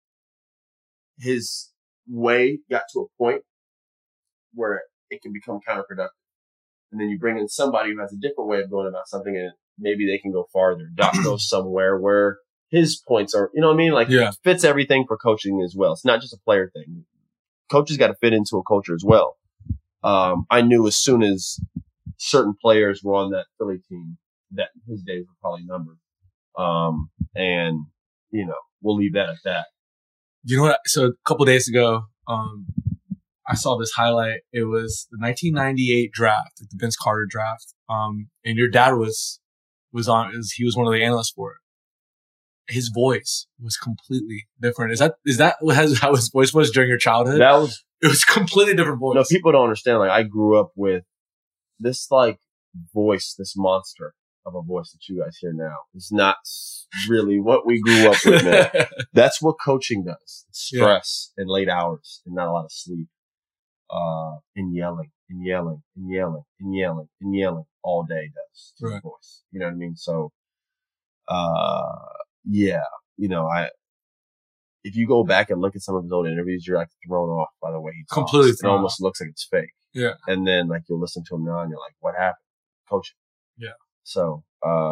his way got to a point where it can become counterproductive. And then you bring in somebody who has a different way of going about something and maybe they can go farther. Doc goes somewhere where his points are, Like it fits everything for coaching as well. It's not just a player thing. Coaches got to fit into a culture as well. I knew as soon as certain players were on that Philly team, that his days were probably numbered. And you know, we'll leave that at that. You know what? So a couple days ago, I saw this highlight. It was the 1998 draft, the Vince Carter draft. And your dad was he was one of the analysts for it. His voice was completely different. Is that how his voice was during your childhood? It was a completely different voice. No, people don't understand. Like, I grew up with this like voice, this monster of a voice that you guys hear now. It's not really what we grew up with, man. That's what coaching does. Stress and late hours and not a lot of sleep. And yelling and yelling and yelling and yelling and yelling all day does to the voice. You know what I mean? So, yeah, you know, if you go back and look at some of his old interviews, you're like thrown off by the way he talks. Completely It almost looks like it's fake. Yeah. And then like you'll listen to him now and you're like, what happened? Coaching. Yeah. So,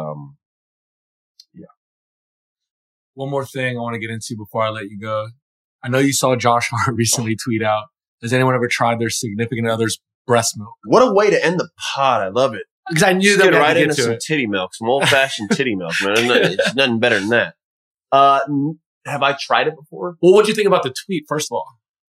yeah. One more thing I want to get into before I let you go. I know you saw Josh Hart recently tweet out, has anyone ever tried their significant other's breast milk? What a way to end the pod. I love it. Because I knew that that right into some titty milk, some old fashioned titty milk, man. There's nothing better than that. Have I tried it before? Well, what do you think about the tweet, first of all?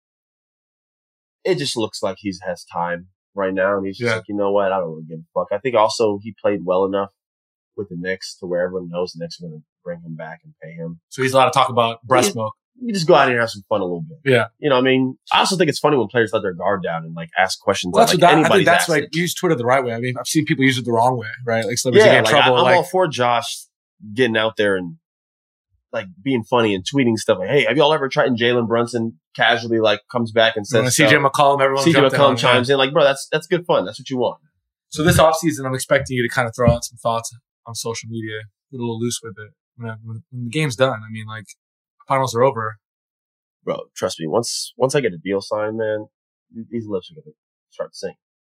It just looks like he has time right now. And he's just like, you know what? I don't really give a fuck. I think also he played well enough with the Knicks to where everyone knows the Knicks are going to bring him back and pay him. So he's allowed to talk about breast milk. You just go out here and have some fun a little bit. Yeah. You know, I mean, I also think it's funny when players let their guard down and like ask questions. Well, that, I think that's like, use Twitter the right way. I mean, I've seen people use it the wrong way, right? Like celebrities get in trouble. I'm all for Josh getting out there and like being funny and tweeting stuff like, hey, have y'all ever tried? And Jalen Brunson casually like comes back and says, CJ McCollum, everyone CJ McCollum chimes in like, bro, that's good fun. That's what you want. So this offseason, I'm expecting you to kind of throw out some thoughts on social media, get a little loose with it. When the game's done, I mean, like, finals are over. Bro, trust me, once I get a deal signed, man, these lips are going to start singing.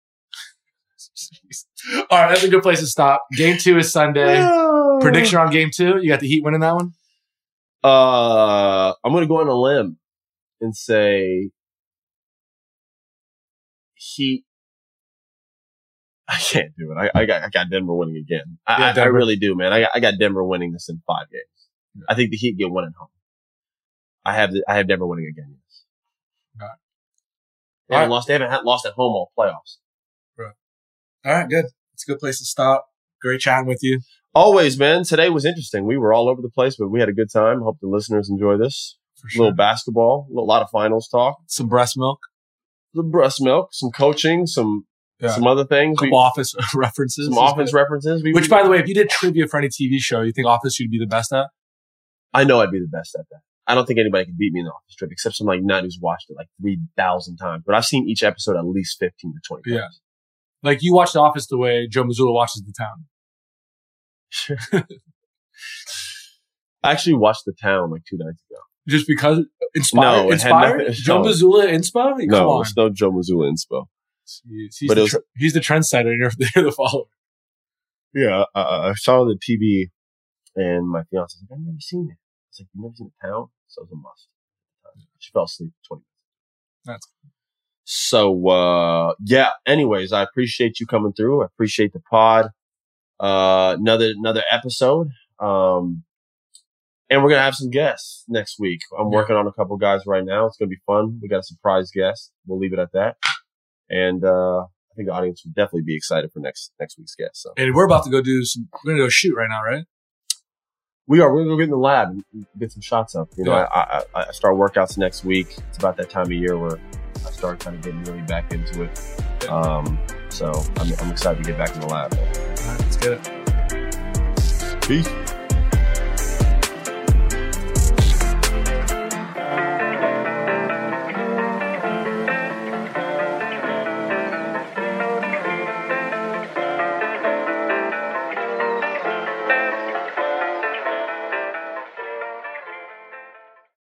All right, that's a good place to stop. Game 2 is Sunday. Prediction on Game 2? You got the Heat winning that one? I'm going to go on a limb and say Heat. I can't do it. I got Denver winning again. I really do, man. I got Denver winning this in 5 games. Yeah. I think the Heat get one at home. I have Denver winning again. Yes. All right. They haven't lost at home all playoffs. Right. All right, good. It's a good place to stop. Great chatting with you. Always, man. Today was interesting. We were all over the place, but we had a good time. Hope the listeners enjoy this. For sure. A little basketball, a lot of finals talk. Some breast milk. Some coaching, some other things. Some office references. Some office references. Which, by the way, if you did trivia for any TV show, you think Office you'd be the best at? I know I'd be the best at that. I don't think anybody can beat me in the Office trivia, except some like nut who's watched it like 3,000 times. But I've seen each episode at least 15 to 20 times. Yeah. Like you watch The Office the way Joe Mazzulla watches The Town. I actually watched The Town like 2 nights ago. Just because? Inspired? No, inspired? Joe Mazzulla inspo? Come no, on. It's no Joe Mazzulla inspo. He's the trendsetter and you're the follower. Yeah, I saw the TV and my fiance was like, I've never seen it. I was like, you've never seen The Town? So it was a must. She fell asleep for 20 minutes. That's cool. So, yeah, anyways, I appreciate you coming through. I appreciate the pod. Another episode. And we're going to have some guests next week. I'm working on a couple guys right now. It's going to be fun. We got a surprise guest. We'll leave it at that. And, I think the audience will definitely be excited for next week's guest. So. And we're about to we're going to go shoot right now, right? We are. We're going to go get in the lab and get some shots up. You know, I start workouts next week. It's about that time of year where I start kind of getting really back into it. So I'm excited to get back in the lab. All right, let's get it. Peace.